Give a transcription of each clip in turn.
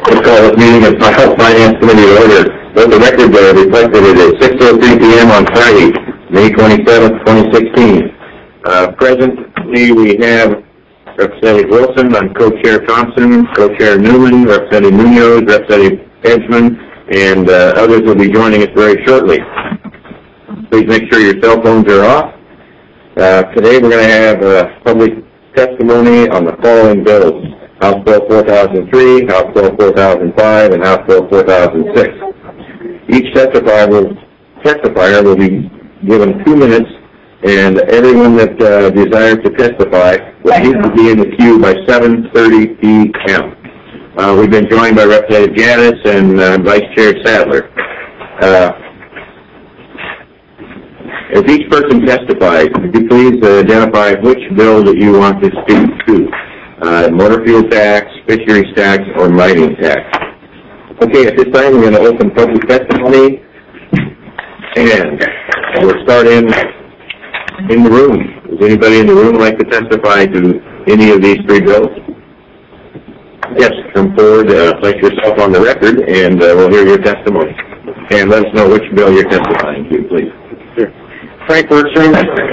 Let's call this meeting of the Health Finance Committee to order. Let the record reflected it at 6:03 p.m. on Friday, May 27th, 2016. Presently, we have Representative Wilson, I'm Co-Chair Thompson, Co-Chair Newman, Representative Munoz, Representative Edgman, and others will be joining us very shortly. Please make sure your cell phones are off. Today we're going to have public testimony on the following bills: House Bill 4003, House Bill 4005, and House Bill 4006. Each testifier will be given 2 minutes, and everyone that desires to testify will need to be in the queue by 7:30 p.m. We've been joined by Representative Gaddis and Vice Chair Sadler. As each person testifies, could you please identify which bill that you want to speak to? Motor fuel tax, fisheries tax, or mining tax. Okay, at this time we're going to open public testimony, and we'll start in the room. Does anybody in the room like to testify to any of these three bills? Yes, come forward, place yourself on the record, and we'll hear your testimony. And let us know which bill you're testifying to, please. Sure. Frank Bergstrom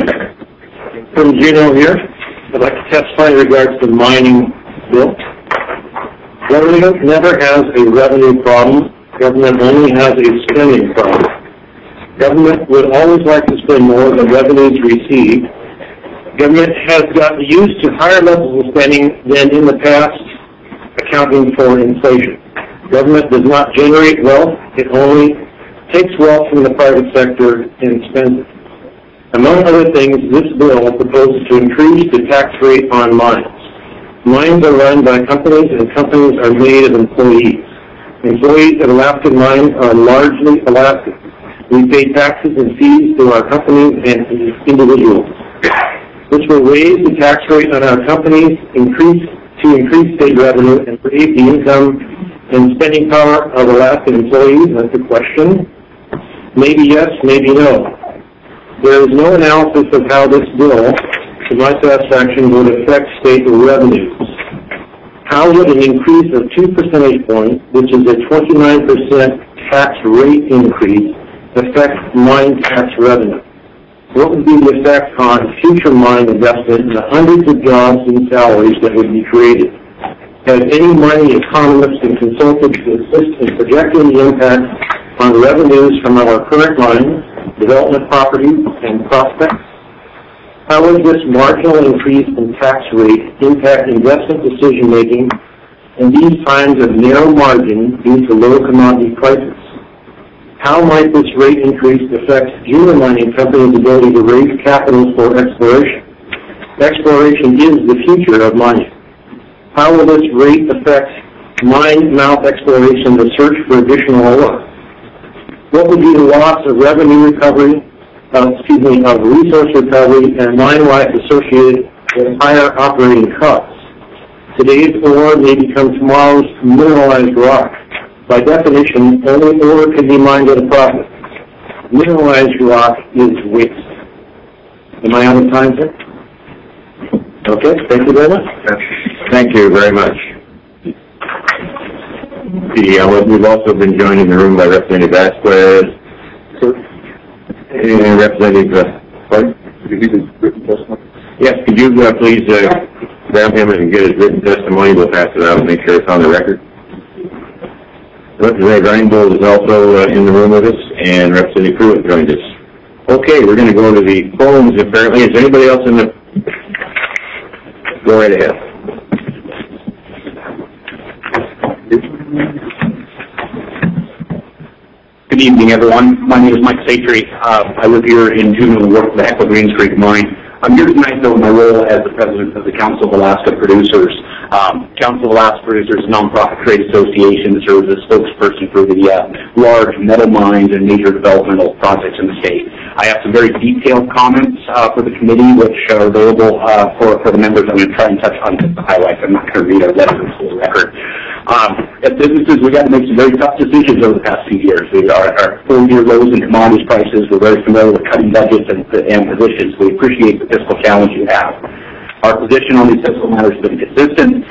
from Juneau here. I'd like to testify in regards to the mining bill. Government never has a revenue problem. Government only has a spending problem. Government would always like to spend more than revenues received. Government has gotten used to higher levels of spending than in the past, accounting for inflation. Government does not generate wealth. It only takes wealth from the private sector and spends it. Among other things, this bill proposes to increase the tax rate on mines. Mines are run by companies, and companies are made of employees. Employees at Alaskan mines are largely Alaskan. We pay taxes and fees to our companies and individuals. This will raise the tax rate on our companies, increase state revenue, and raise the income and spending power of Alaskan employees. That's the question. Maybe yes, maybe no. There is no analysis of how this bill, to my satisfaction, would affect state revenues. How would an increase of 2 percentage points, which is a 29% tax rate increase, affect mine tax revenue? What would be the effect on future mine investment and the hundreds of jobs and salaries that would be created? Have any mining economists and consultants assist in projecting the impact on revenues from our current mines, development properties, and prospects? How would this marginal increase in tax rate impact investment decision-making in these times of narrow margin due to low commodity prices? How might this rate increase affect junior mining companies' ability to raise capital for exploration? Exploration is the future of mining. How will this rate affect mine mouth exploration to search for additional ore? What would be the loss of revenue recovery, of resource recovery, and mine life associated with higher operating costs? Today's ore may become tomorrow's mineralized rock. By definition, only ore can be mined at a profit. Mineralized rock is waste. Am I out of time, sir? Okay, thank you very much. Thank you very much. We've also been joined in the room by Representative Vasquez and Representative, pardon? Yes, could you please grab him and get his written testimony? We'll pass it out and make sure it's on the record. Representative Reinbold is also in the room with us, and Representative Pruitt joined us. Okay, we're going to go to the phones apparently. Is anybody else in the... Go right ahead. Good evening, everyone. My name is Mike Satry. I live here in Juneau and work for the Hecla Greens Creek Mine. I'm here tonight, though, in my role as the president of the Council of Alaska Producers. Council of Alaska Producers is a nonprofit trade association that serves as spokesperson for the large metal mines and major developmental projects in the state. I have some very detailed comments for the committee, which are available for the members. I'm going to try and touch on just the highlights. I'm not going to read our letters for the record. As businesses, we've got to make some very tough decisions over the past few years. Our full-year lows in commodities prices. We're very familiar with cutting budgets and positions. We appreciate the fiscal challenge you have. Our position on these fiscal matters has been consistent.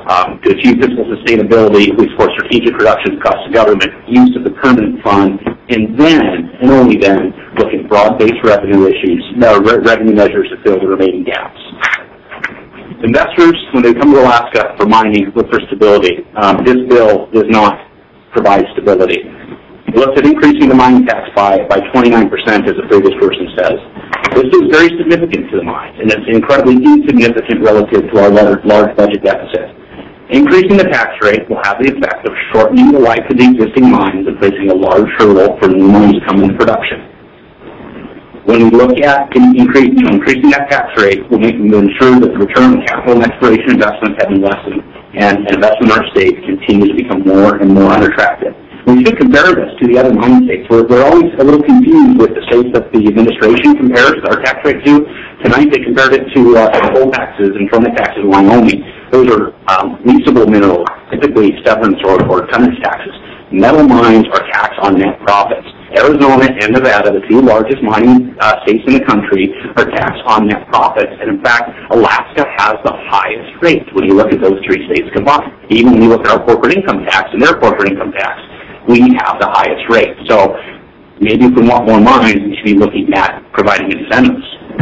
To achieve fiscal sustainability, we support strategic reductions across the government, use of the permanent fund, and then, and only then, look at broad-based revenue revenue measures to fill the remaining gaps. Investors, when they come to Alaska for mining, look for stability. This bill does not provide stability. It looks at increasing the mining tax by 29%, as the previous person says. This is very significant to the mines, and it's incredibly insignificant relative to our large budget deficit. Increasing the tax rate will have the effect of shortening the life of the existing mines and placing a large hurdle for new mines to come into production. When we look at increasing that tax rate, we'll ensure that the return on capital and exploration investments have been lessened, and investment in our state continues to become more and more unattractive. We should compare this to the other mining states. We're always a little confused with the states that the administration compares our tax rate to. Tonight they compared it to coal taxes and permit taxes in Wyoming. Those are leasable minerals, typically severance or tonnage taxes. Metal mines are taxed on net profits. Arizona and Nevada, the two largest mining states in the country, are taxed on net profits. And in fact, Alaska has the highest rate when you look at those three states combined. Even when you look at our corporate income tax and their corporate income tax, we have the highest rate. So maybe if we want more mines, we should be looking at providing incentives.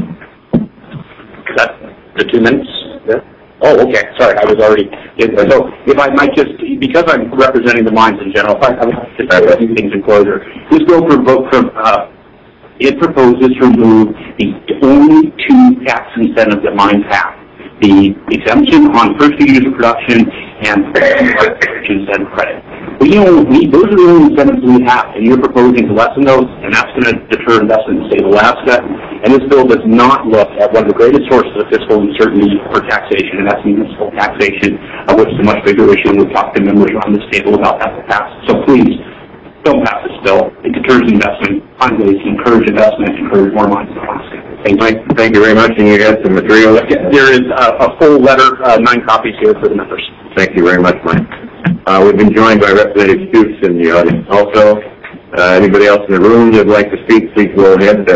Is that the 2 minutes? Yeah. Oh, okay. Sorry, I was already. So if I might just, because I'm representing the mines in general, I would just say a few things in closure. This bill it proposes to remove the only 2 tax incentives that mines have: the exemption on first year of production and incentive credit. But those are the only incentives we have, and you're proposing to lessen those, and that's going to deter investment in the state of Alaska. And this bill does not look at one of the greatest sources of fiscal uncertainty for taxation, and that's municipal taxation, which is a much bigger issue, and we've talked to members around this table about that in the past. So please, don't pass this bill. It deters investment. Find ways to encourage investment, encourage more mines in Alaska. Thank you very much, and you got some material. There is a full letter, 9 copies here for the members. Thank you very much, Mike. We've been joined by Representative Stutes in the audience. Also, anybody else in the room that would like to speak, please go ahead.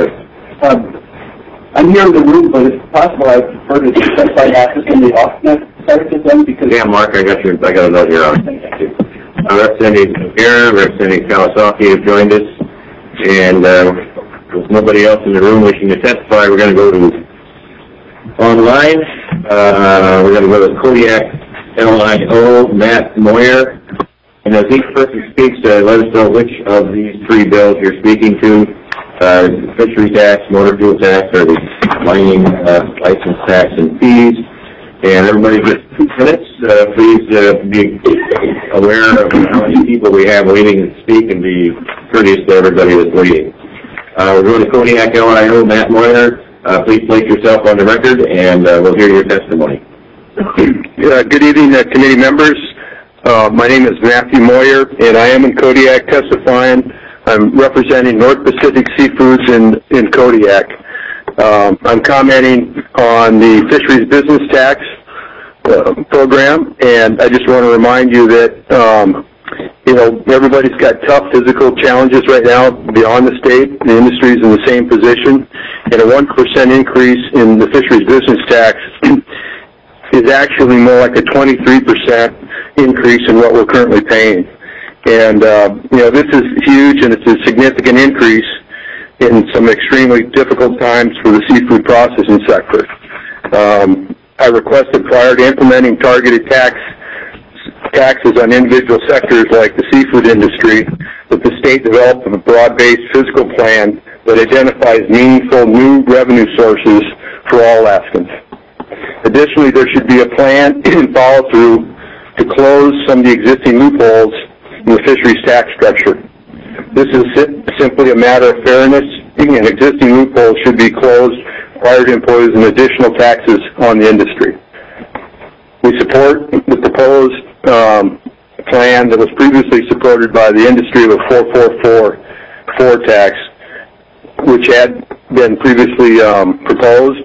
I'm here in the room, but it's possible I prefer to discuss my access in the off-net side of them because... Yeah, Mark, I got a note here on it. Thank you. Representative O'Hara, Representative Kawasaki have joined us, and with nobody else in the room wishing to testify, we're going to go to online. We're going to go to Kodiak LIO, Matt Moyer. And as each person speaks, let us know which of these 3 bills you're speaking to. Fishery tax, motor fuel tax, or the mining license tax and fees. And everybody gets 2 minutes. Please be aware of how many people we have waiting to speak and be courteous to everybody that's waiting. We're going to Kodiak LIO, Matt Moyer. Please place yourself on the record, and we'll hear your testimony. Good evening, committee members. My name is Matthew Moyer, and I am in Kodiak testifying. I'm representing North Pacific Seafoods in Kodiak. I'm commenting on the fisheries business tax program, and I just want to remind you that everybody's got tough physical challenges right now beyond the state. The industry is in the same position, and a 1% increase in the fisheries business tax is actually more like a 23% increase in what we're currently paying. And, this is huge, and it's a significant increase in some extremely difficult times for the seafood processing sector. I requested prior to implementing targeted taxes on individual sectors like the seafood industry that the state develop a broad-based fiscal plan that identifies meaningful new revenue sources for all Alaskans. Additionally, there should be a plan and follow-through to close some of the existing loopholes in the fisheries tax structure. This is simply a matter of fairness, and existing loopholes should be closed prior to imposing additional taxes on the industry. We support the proposed plan that was previously supported by the industry of a 444 tax, which had been previously proposed.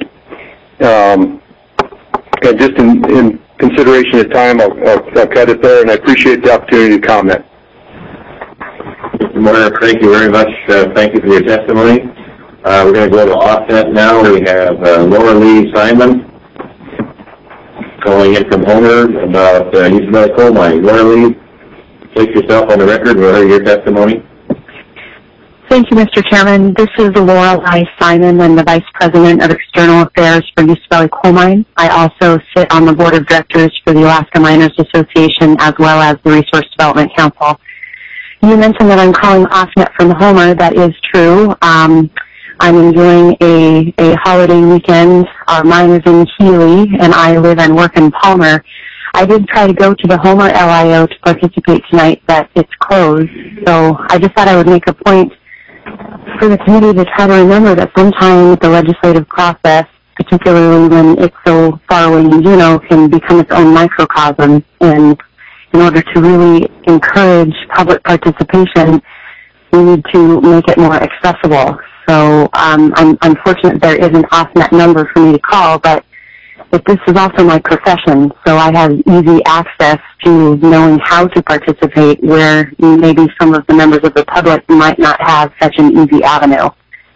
And just in consideration of time, I'll cut it there, and I appreciate the opportunity to comment. Mr. Moyer, thank you very much. Thank you for your testimony. We're going to go to offset now. We have Laura Lee Simon. calling in from Homer about East Valley Coal Mine. Laura Lee, place yourself on the record. We'll hear your testimony. Thank you, Mr. Chairman. This is Lorelei Simon. I'm the Vice President of External Affairs for East Valley Coal Mine. I also sit on the Board of Directors for the Alaska Miners Association as well as the Resource Development Council. You mentioned that I'm calling off-net from Homer. That is true. I'm enjoying a holiday weekend. Our mine is in Healy, and I live and work in Palmer. I did try to go to the Homer LIO to participate tonight, but it's closed. So I just thought I would make a point for the committee to try to remember that sometimes the legislative process, particularly when it's so far away in Juneau, can become its own microcosm. And in order to really encourage public participation, we need to make it more accessible. So I'm unfortunate there is an off-net number for me to call, but this is also my profession, so I have easy access to knowing how to participate where maybe some of the members of the public might not have such an easy avenue.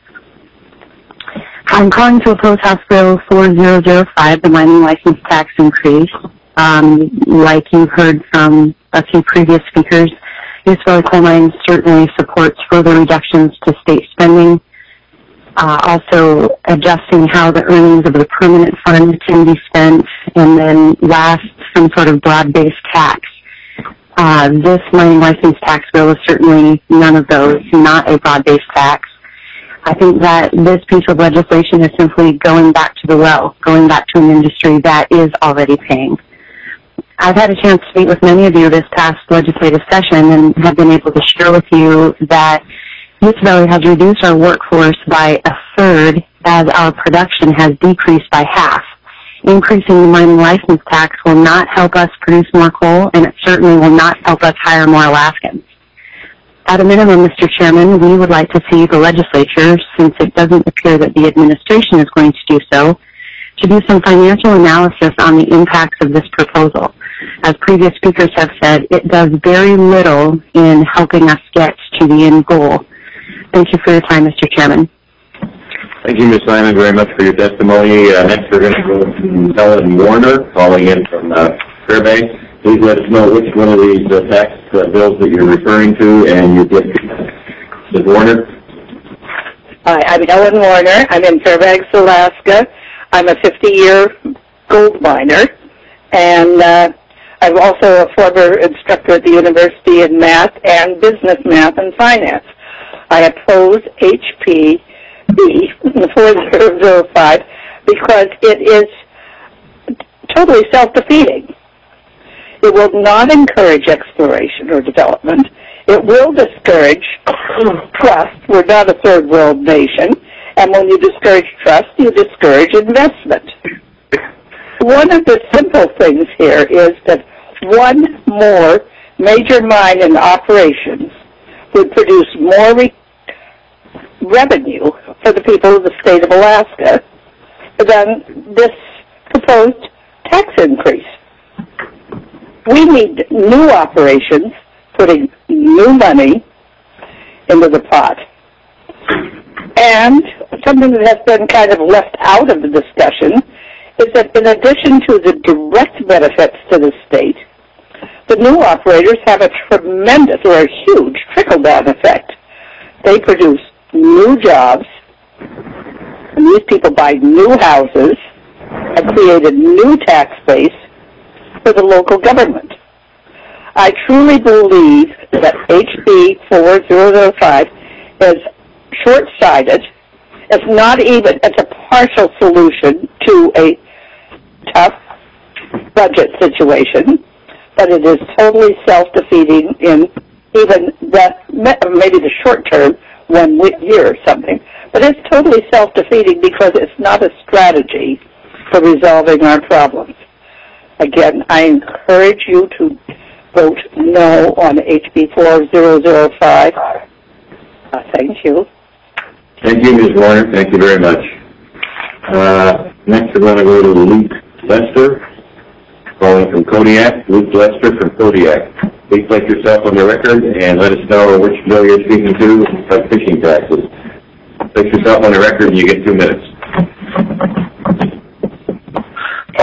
I'm calling to oppose House Bill 4005, the mining license tax increase. Like you've heard from a few previous speakers, East Valley Coal Mine certainly supports further reductions to state spending. Also adjusting how the earnings of the permanent fund can be spent, and then last, some sort of broad-based tax. This mining license tax bill is certainly none of those, not a broad-based tax. I think that this piece of legislation is simply going back to the well, going back to an industry that is already paying. I've had a chance to meet with many of you this past legislative session and have been able to share with you that East Valley has reduced our workforce by a third as our production has decreased by half. Increasing the mining license tax will not help us produce more coal, and it certainly will not help us hire more Alaskans. At a minimum, Mr. Chairman, we would like to see the legislature, since it doesn't appear that the administration is going to do so, to do some financial analysis on the impacts of this proposal. As previous speakers have said, it does very little in helping us get to the end goal. Thank you for your time, Mr. Chairman. Thank you, Ms. Simon, very much for your testimony. Next, we're going to go to Helen Warner, calling in from Fairbanks. Please let us know which one of these tax bills that you're referring to, and you get Ms. Warner. Hi, I'm Helen Warner. I'm in Fairbanks, Alaska. I'm a 50-year gold miner, and I'm also a former instructor at the university in math and business math and finance. I oppose HB 4005 because it is totally self-defeating. It will not encourage exploration or development. It will discourage trust. We're not a third world nation. And when you discourage trust, you discourage investment. One of the simple things here is that one more major mine in operations would produce more revenue for the people of the state of Alaska than this proposed tax increase. We need new operations, putting new money into the pot. And something that has been kind of left out of the discussion is that in addition to the direct benefits to the state, the new operators have a tremendous or a huge trickle-down effect. They produce new jobs, and these people buy new houses and create a new tax base for the local government. I truly believe that HB 4005 is short-sighted. It's a partial solution to a tough budget situation, but it is totally self-defeating in even maybe the short term, 1 year or something. But it's totally self-defeating because it's not a strategy for resolving our problems. Again, I encourage you to vote no on HB 4005. Thank you. Thank you, Ms. Warner. Thank you very much. Next, we're going to go to Luke Lester, calling from Kodiak. Luke Lester from Kodiak. Please place yourself on the record and let us know which bill you're speaking to, like fishing taxes. Place yourself on the record and you get 2 minutes.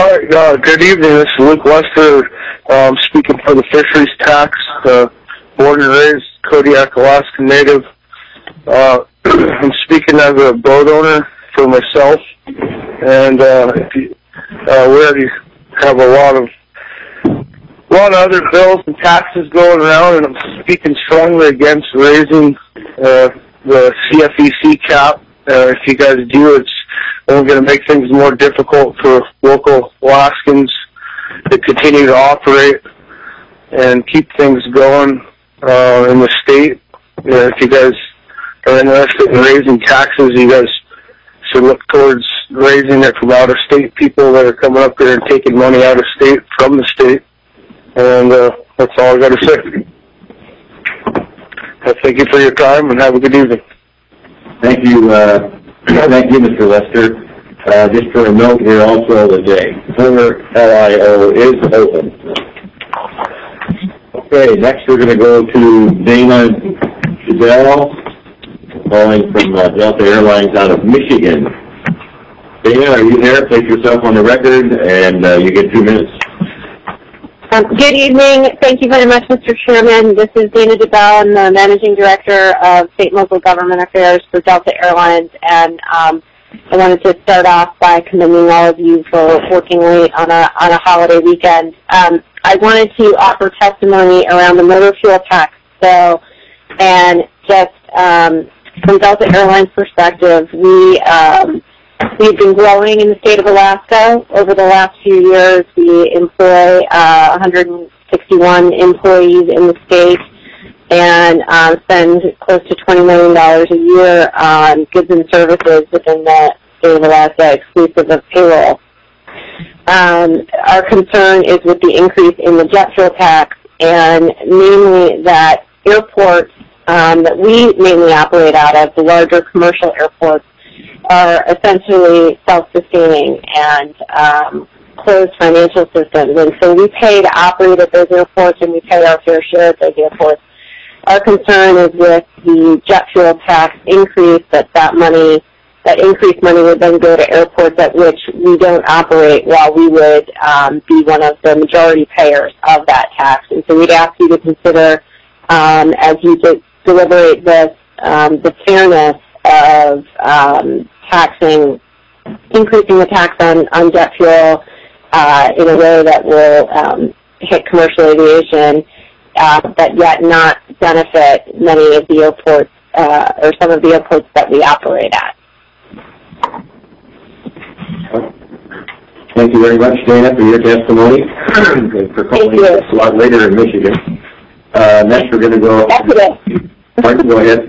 Hi, good evening. This is Luke Lester, speaking for the Fisheries Tax, born and raised Kodiak, Alaska native. I'm speaking as a boat owner for myself, and we already have a lot of other bills and taxes going around, and I'm speaking strongly against raising the CFEC cap. If you guys do, it's only going to make things more difficult for local Alaskans to continue to operate and keep things going in the state. If you guys are interested in raising taxes, you guys should look towards raising it from out-of-state people that are coming up here and taking money out of state from the state. And that's all I got to say. Thank you for your time, and have a good evening. Thank you, Mr. Lester. Just for a note here also, the former LIO is open. Okay, next we're going to go to Dana Fidel, calling from Delta Airlines out of Michigan. Dana, are you there? Place yourself on the record, and you get 2 minutes. Good evening. Thank you very much, Mr. Chairman. This is Dana DeBell. I'm the Managing Director of State and Local Government Affairs for Delta Airlines, and I wanted to start off by commending all of you for working late on a holiday weekend. I wanted to offer testimony around the motor fuel tax bill, and just from Delta Airlines' perspective, we've been growing in the state of Alaska. Over the last few years, we employ 161 employees in the state and spend close to $20 million a year on goods and services within the state of Alaska, exclusive of payroll. Our concern is with the increase in the jet fuel tax, and namely that airports that we mainly operate out of, the larger commercial airports, are essentially self-sustaining and closed financial systems. And so we pay to operate at those airports, and we pay our fair share at those airports. Our concern is with the jet fuel tax increase, that increased money would then go to airports at which we don't operate, while we would be one of the majority payers of that tax. And so we'd ask you to consider, as you deliberate this, the fairness of increasing the tax on jet fuel in a way that will hit commercial aviation, but yet not benefit many of the airports or some of the airports that we operate at. Thank you very much, Dana, for your testimony. For calling us a lot later in Michigan. Next, we're going to go. Martin, go ahead.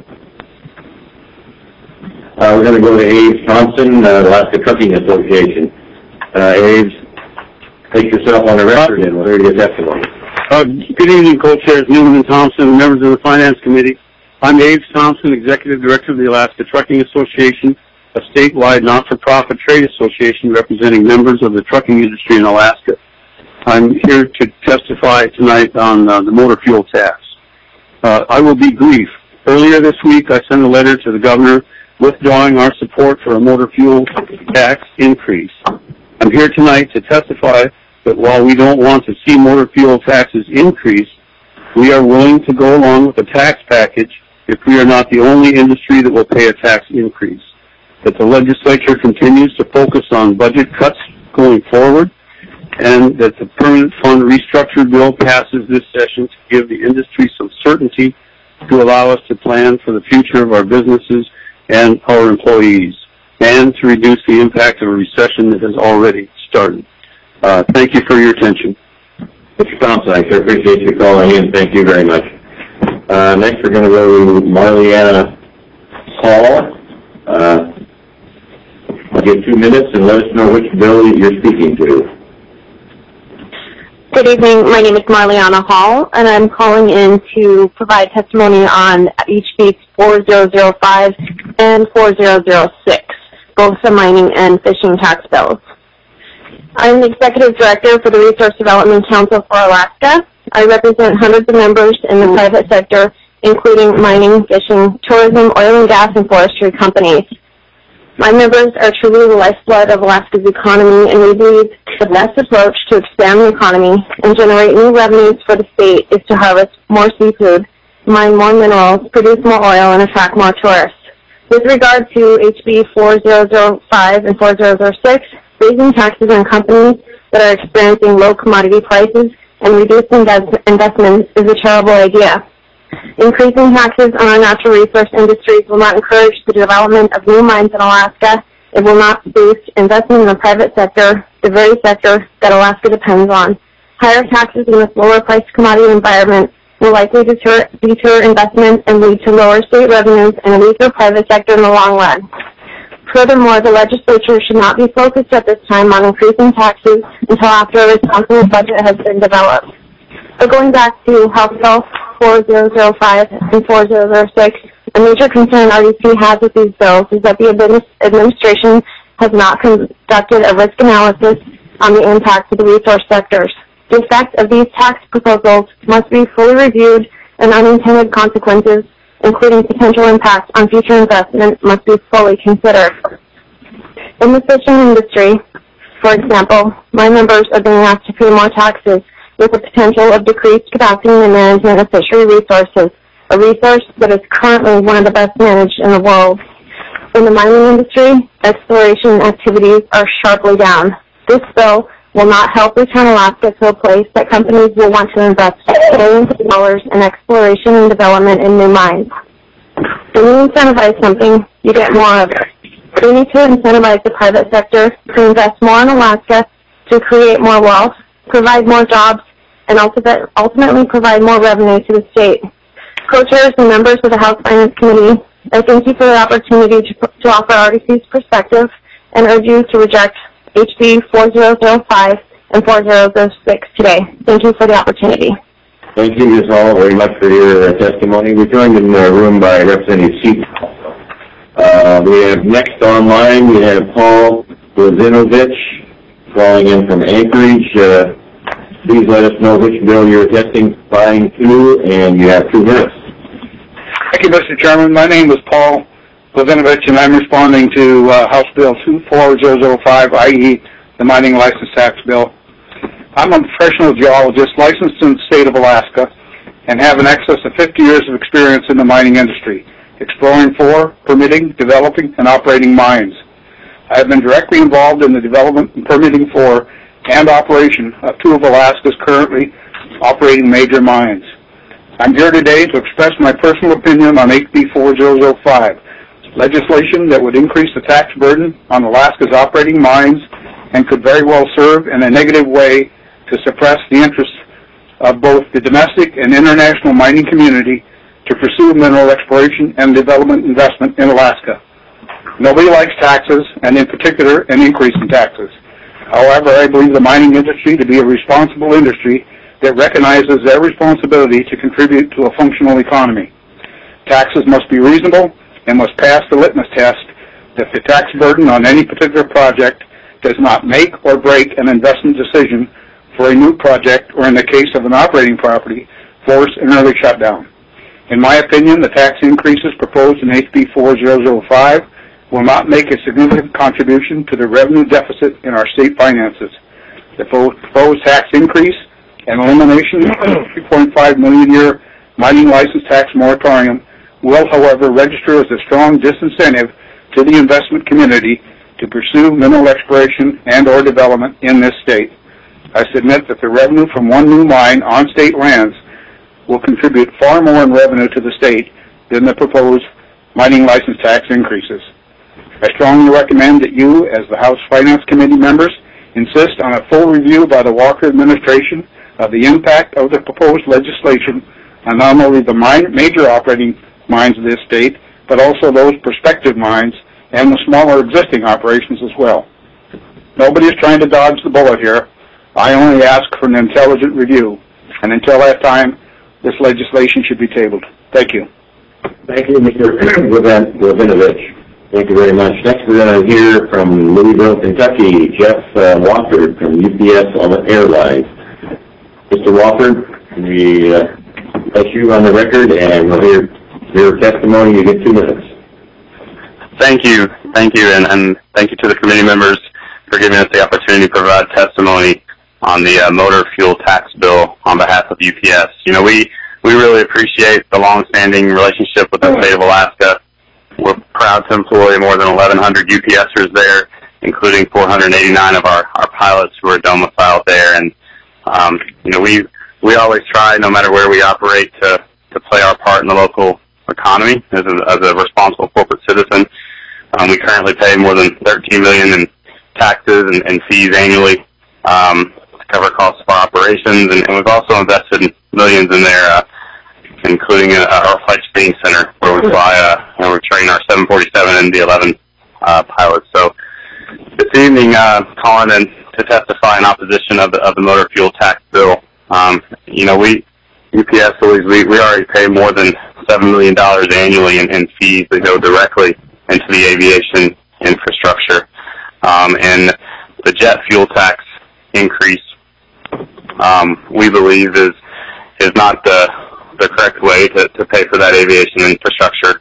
We're going to go to Aves Thompson, Alaska Trucking Association. Aves, take yourself on the record and we'll hear your testimony. Good evening, co-chairs Newman and Thompson, members of the Finance Committee. I'm Aves Thompson, Executive Director of the Alaska Trucking Association, a statewide not-for-profit trade association representing members of the trucking industry in Alaska. I'm here to testify tonight on the motor fuel tax. I will be brief. Earlier this week, I sent a letter to the governor withdrawing our support for a motor fuel tax increase. I'm here tonight to testify that while we don't want to see motor fuel taxes increase, we are willing to go along with the tax package if we are not the only industry that will pay a tax increase. That the legislature continues to focus on budget cuts going forward, and that the permanent fund restructure bill passes this session to give the industry some certainty to allow us to plan for the future of our businesses and our employees, and to reduce the impact of a recession that has already started. Thank you for your attention. Mr. Thompson, I sure appreciate you calling in. Thank you very much. Next, we're going to go to Marliana Hall. I'll give 2 minutes and let us know which bill you're speaking to. Good evening. My name is Marliana Hall, and I'm calling in to provide testimony on HB 4005 and 4006, both the mining and fishing tax bills. I'm the Executive Director for the Resource Development Council for Alaska. I represent hundreds of members in the private sector, including mining, fishing, tourism, oil and gas, and forestry companies. My members are truly the lifeblood of Alaska's economy, and we believe the best approach to expand the economy and generate new revenues for the state is to harvest more seafood, mine more minerals, produce more oil, and attract more tourists. With regard to HB 4005 and 4006, raising taxes on companies that are experiencing low commodity prices and reducing investments is a terrible idea. Increasing taxes on our natural resource industries will not encourage the development of new mines in Alaska. It will not boost investment in the private sector, the very sector that Alaska depends on. Higher taxes in this lower-priced commodity environment will likely deter investment and lead to lower state revenues and a weaker private sector in the long run. Furthermore, the legislature should not be focused at this time on increasing taxes until after a responsible budget has been developed. But going back to House Bill 4005 and 4006, a major concern RDC has with these bills is that the administration has not conducted a risk analysis on the impacts of the resource sectors. The effect of these tax proposals must be fully reviewed, and unintended consequences, including potential impacts on future investment, must be fully considered. In the fishing industry, for example, my members are being asked to pay more taxes with the potential of decreased capacity and management of fishery resources, a resource that is currently one of the best managed in the world. In the mining industry, exploration activities are sharply down. This bill will not help return Alaska to a place that companies will want to invest billions of dollars in exploration and development in new mines. When you incentivize something, you get more of it. We need to incentivize the private sector to invest more in Alaska to create more wealth, provide more jobs, and ultimately provide more revenue to the state. Co-chairs and members of the House Finance Committee, I thank you for the opportunity to offer RDC's perspective and urge you to reject HB 4005 and 4006 today. Thank you for the opportunity. Thank you, Ms. Hall, very much for your testimony. We're joined in the room by Representative Seat. We have next online, we have Paul Blazinovich calling in from Anchorage. Please let us know which bill you're testifying to, and you have 2 minutes. Thank you, Mr. Chairman. My name is Paul Blazinovich, and I'm responding to House Bill 24005, i.e. the mining license tax bill. I'm a professional geologist licensed in the state of Alaska and have in excess of 50 years of experience in the mining industry, exploring for, permitting, developing, and operating mines. I have been directly involved in the development and permitting for and operation of 2 of Alaska's currently operating major mines. I'm here today to express my personal opinion on HB 4005, legislation that would increase the tax burden on Alaska's operating mines and could very well serve in a negative way to suppress the interests of both the domestic and international mining community to pursue mineral exploration and development investment in Alaska. Nobody likes taxes, and in particular, an increase in taxes. However, I believe the mining industry to be a responsible industry that recognizes their responsibility to contribute to a functional economy. Taxes must be reasonable and must pass the litmus test that the tax burden on any particular project does not make or break an investment decision for a new project, or in the case of an operating property, force an early shutdown. In my opinion, the tax increases proposed in HB 4005 will not make a significant contribution to the revenue deficit in our state finances. The proposed tax increase and elimination of the 3.5 million year mining license tax moratorium will, however, register as a strong disincentive to the investment community to pursue mineral exploration and or development in this state. I submit that the revenue from one new mine on state lands will contribute far more in revenue to the state than the proposed mining license tax increases. I strongly recommend that you, as the House Finance Committee members, insist on a full review by the Walker administration of the impact of the proposed legislation on not only the major operating mines of this state, but also those prospective mines and the smaller existing operations as well. Nobody is trying to dodge the bullet here. I only ask for an intelligent review, and until that time, this legislation should be tabled. Thank you. Thank you, Mr. Blazinovich. Thank you very much. Next, we're going to hear from Louisville, Kentucky, Jeff Wofford from UPS Airlines. Mr. Wofford, we place you on the record, and we'll hear your testimony. You get 2 minutes. Thank you. Thank you, and thank you to the committee members for giving us the opportunity to provide testimony on the motor fuel tax bill on behalf of UPS. You know, we really appreciate the long-standing relationship with the state of Alaska. We're proud to employ more than 1,100 UPSers there, including 489 of our pilots who are domiciled there. And, you know, we always try, no matter where we operate, to play our part in the local economy as a responsible corporate citizen. We currently pay more than $13 million in taxes and fees annually to cover costs of our operations, and we've also invested millions in there, including our flight training center where we fly and we train our 747 and MD-11 pilots. So this evening, calling in to testify in opposition of the motor fuel tax bill. You know, UPS we already pay more than $7 million annually in fees that go directly into the aviation infrastructure. And the jet fuel tax increase, we believe is not the correct way to pay for that aviation infrastructure,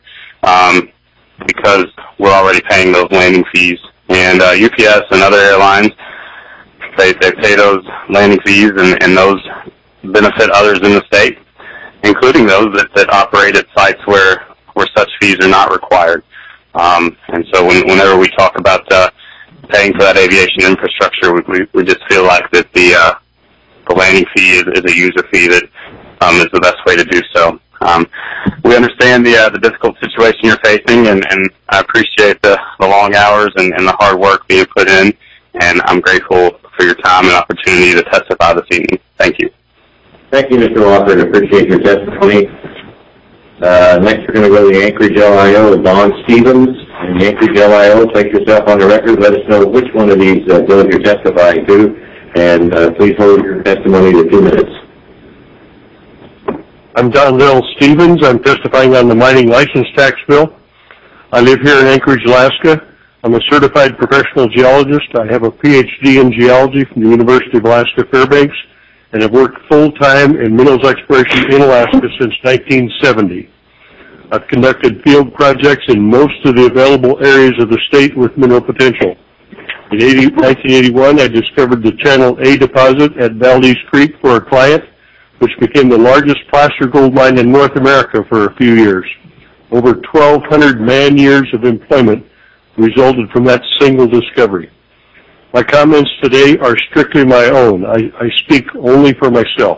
because we're already paying those landing fees. And UPS and other airlines, they pay those landing fees, and those benefit others in the state, including those that operate at sites where such fees are not required. And so whenever we talk about paying for that aviation infrastructure, we just feel like that the landing fee is a user fee that is the best way to do so. We understand the difficult situation you're facing, and I appreciate the long hours and the hard work being put in, and I'm grateful for your time and opportunity to testify this evening. Thank you. Thank you, Mr. Walker. I appreciate your testimony. Next, we're going to go to the Anchorage LIO, Don Stevens. And the Anchorage LIO, take yourself on the record. Let us know which one of these bills you're testifying to, and please hold your testimony to 2 minutes. I'm Don Little Stevens. I'm testifying on the mining license tax bill. I live here in Anchorage, Alaska. I'm a certified professional geologist. I have a PhD in geology from the University of Alaska Fairbanks, and have worked full-time in minerals exploration in Alaska since 1970. I've conducted field projects in most of the available areas of the state with mineral potential. In 1981, I discovered the Channel A deposit at Valdez Creek for a client, which became the largest placer gold mine in North America for a few years. Over 1,200 man-years of employment resulted from that single discovery. My comments today are strictly my own. I speak only for myself.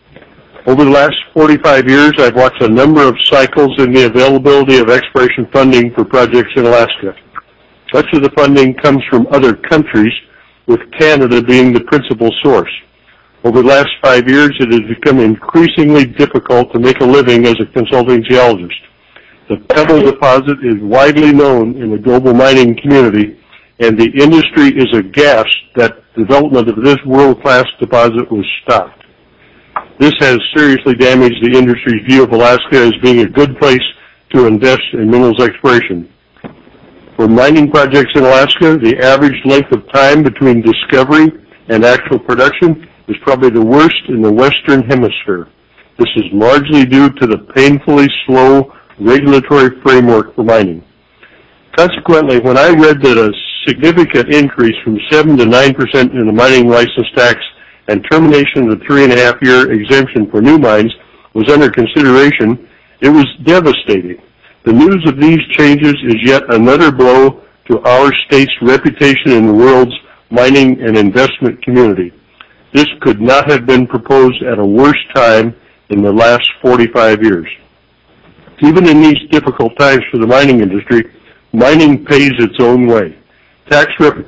Over the last 45 years, I've watched a number of cycles in the availability of exploration funding for projects in Alaska. Much of the funding comes from other countries, with Canada being the principal source. Over the last 5 years, it has become increasingly difficult to make a living as a consulting geologist. The Pebble deposit is widely known in the global mining community, and the industry is aghast that development of this world-class deposit was stopped. This has seriously damaged the industry's view of Alaska as being a good place to invest in minerals exploration. For mining projects in Alaska, the average length of time between discovery and actual production is probably the worst in the Western Hemisphere. This is largely due to the painfully slow regulatory framework for mining. Consequently, when I read that a significant increase from 7 to 9% in the mining license tax and termination of the 3.5-year exemption for new mines was under consideration, it was devastating. The news of these changes is yet another blow to our state's reputation in the world's mining and investment community. This could not have been proposed at a worse time in the last 45 years. Even in these difficult times for the mining industry, mining pays its own way. Tax revenue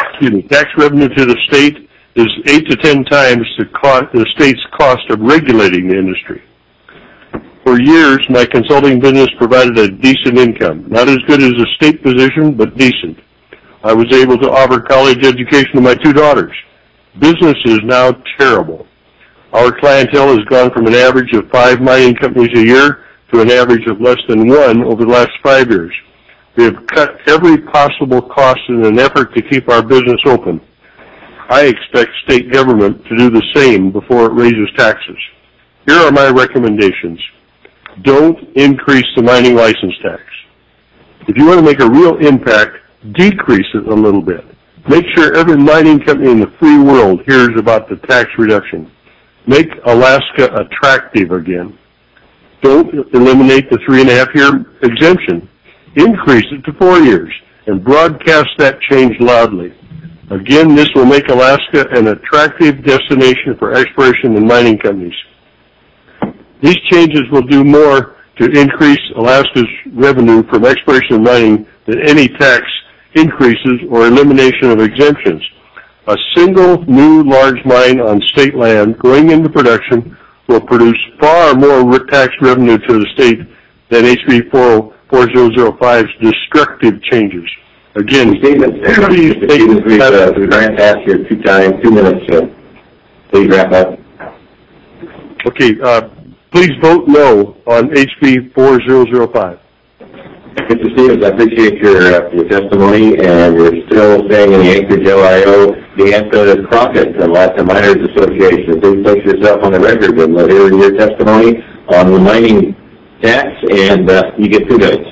to the state is 8 to 10 times the state's cost of regulating the industry. For years, my consulting business provided a decent income. Not as good as a state position, but decent. I was able to offer college education to my 2 daughters. Business is now terrible. Our clientele has gone from an average of 5 mining companies a year to an average of less than 1 over the last 5 years. We have cut every possible cost in an effort to keep our business open. I expect state government to do the same before it raises taxes. Here are my recommendations. Don't increase the mining license tax. If you want to make a real impact, decrease it a little bit. Make sure every mining company in the free world hears about the tax reduction. Make Alaska attractive again. Don't eliminate the 3.5-year exemption. Increase it to 4 years and broadcast that change loudly. Again, this will make Alaska an attractive destination for exploration and mining companies. These changes will do more to increase Alaska's revenue from exploration and mining than any tax increases or elimination of exemptions. A single new large mine on state land going into production will produce far more tax revenue to the state than HB 4005's destructive changes. Again, Stevens, we've asked you 2 minutes. Please wrap up. Okay, please vote no on HB 4005. Mr. Stevens, I appreciate your testimony, and you're still saying in the Anchorage LIO the answer is profit from Alaska Miners Association. Please place yourself on the record and let hear your testimony on the mining tax, and you get 2 minutes.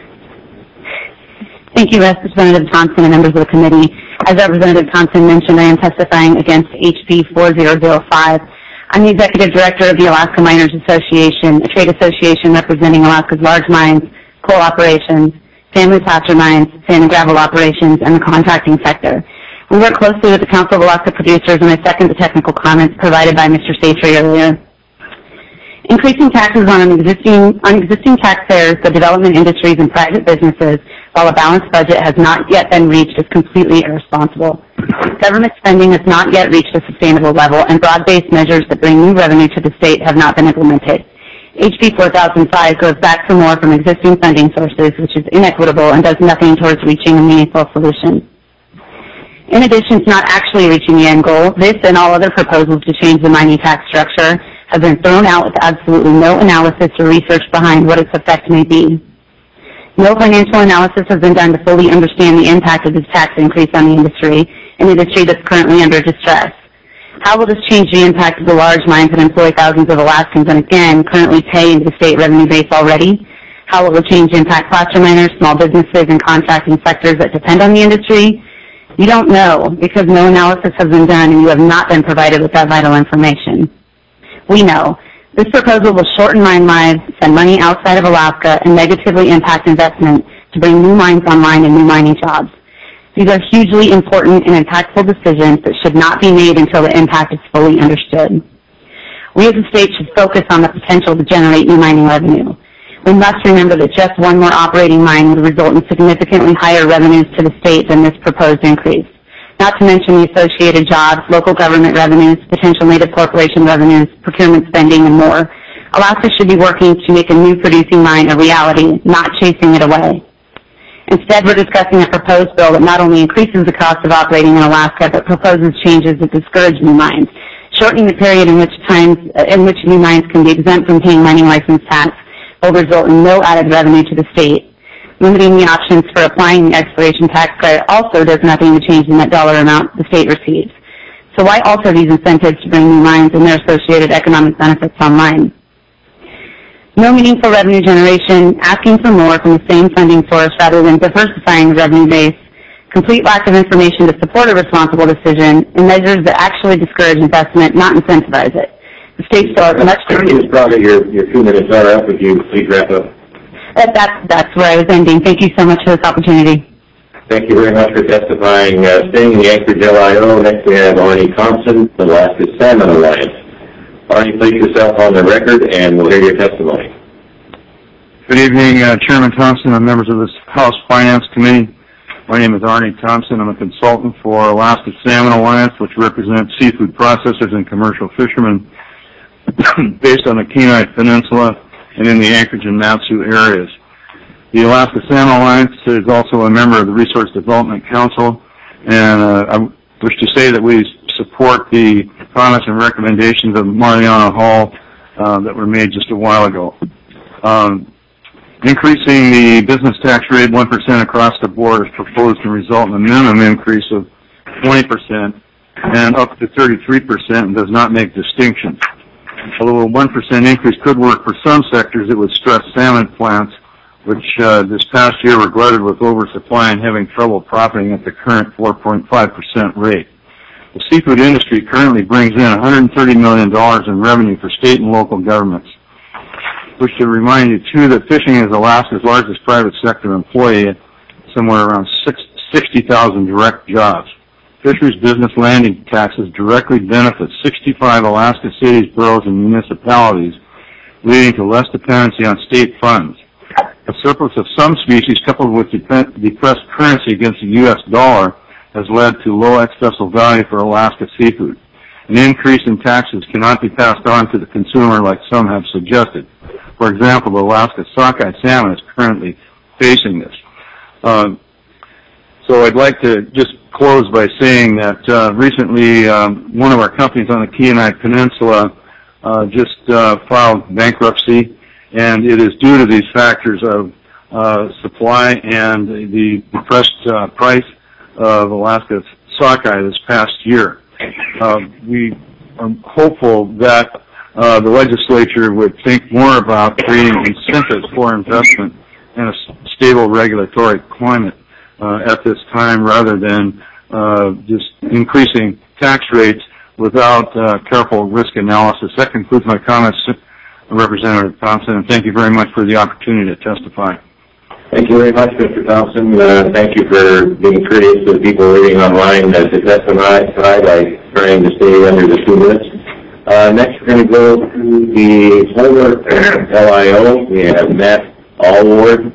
Thank you, Representative Thompson and members of the committee. As Representative Thompson mentioned, I am testifying against HB 4005. I'm the Executive Director of the Alaska Miners Association, a trade association representing Alaska's large mines, coal operations, family placer mines, sand and gravel operations, and the contracting sector. We work closely with the Council of Alaska Producers, and I second the technical comments provided by Mr. Satry earlier. Increasing taxes on existing taxpayers, the development industries, and private businesses while a balanced budget has not yet been reached is completely irresponsible. Government spending has not yet reached a sustainable level, and broad-based measures that bring new revenue to the state have not been implemented. HB 4005 goes back for more from existing funding sources, which is inequitable and does nothing towards reaching a meaningful solution. In addition to not actually reaching the end goal, this and all other proposals to change the mining tax structure have been thrown out with absolutely no analysis or research behind what its effect may be. No financial analysis has been done to fully understand the impact of this tax increase on the industry, an industry that's currently under distress. How will this change the impact of the large mines that employ thousands of Alaskans and, again, currently pay into the state revenue base already? How will the change impact placer miners, small businesses, and contracting sectors that depend on the industry? You don't know because no analysis has been done and you have not been provided with that vital information. We know. This proposal will shorten mine lives, send money outside of Alaska, and negatively impact investment to bring new mines online and new mining jobs. These are hugely important and impactful decisions that should not be made until the impact is fully understood. We as a state should focus on the potential to generate new mining revenue. We must remember that just one more operating mine would result in significantly higher revenues to the state than this proposed increase. Not to mention the associated jobs, local government revenues, potential native corporation revenues, procurement spending, and more. Alaska should be working to make a new producing mine a reality, not chasing it away. Instead, we're discussing a proposed bill that not only increases the cost of operating in Alaska, but proposes changes that discourage new mines. Shortening the period in which new mines can be exempt from paying mining license tax will result in no added revenue to the state. Limiting the options for applying the exploration tax credit also does nothing to change the net dollar amount the state receives. So why alter these incentives to bring new mines and their associated economic benefits online? No meaningful revenue generation, asking for more from the same funding source rather than diversifying the revenue base, complete lack of information to support a responsible decision, and measures that actually discourage investment, not incentivize it. The state still has much to do. Probably your 2 minutes are up. Would you please wrap up? That's where I was ending. Thank you so much for this opportunity. Thank you very much for testifying. Staying in the Anchorage LIO, next we have Arnie Thompson, the Alaska Salmon Alliance. Arnie, place yourself on the record, and we'll hear your testimony. Good evening, Chairman Thompson and members of this House Finance Committee. My name is Arnie Thompson. I'm a consultant for Alaska Salmon Alliance, which represents seafood processors and commercial fishermen based on the Kenai Peninsula and in the Anchorage and Mat-Su areas. The Alaska Salmon Alliance is also a member of the Resource Development Council, and I wish to say that we support the comments and recommendations of Mariana Hall that were made just a while ago. Increasing the business tax rate 1% across the board is proposed to result in a minimum increase of 20% and up to 33% and does not make distinctions. Although a 1% increase could work for some sectors, it would stress salmon plants which this past year were glutted with oversupply and having trouble profiting at the current 4.5% rate. The seafood industry currently brings in $130 million in revenue for state and local governments. I wish to remind you, too, that fishing is Alaska's largest private sector employee, somewhere around 60,000 direct jobs. Fisheries business landing taxes directly benefit 65 Alaska cities, boroughs, and municipalities, leading to less dependency on state funds. A surplus of some species, coupled with depressed currency against the U.S. dollar, has led to low ex-vessel value for Alaska seafood. An increase in taxes cannot be passed on to the consumer like some have suggested. For example, the Alaska sockeye salmon is currently facing this. So I'd like to just close by saying that recently one of our companies on the Kenai Peninsula just filed bankruptcy, and it is due to these factors of supply and the depressed price of Alaska's sockeye this past year. We are hopeful that the legislature would think more about creating incentives for investment in a stable regulatory climate at this time, rather than just increasing tax rates without careful risk analysis. That concludes my comments, Representative Thompson, and thank you very much for the opportunity to testify. Thank you very much, Mr. Thompson. Thank you for being courteous to the people waiting online to testify by trying to stay under the 2 minutes. Next, we're going to go to the Homer LIO. We have Matt Allward.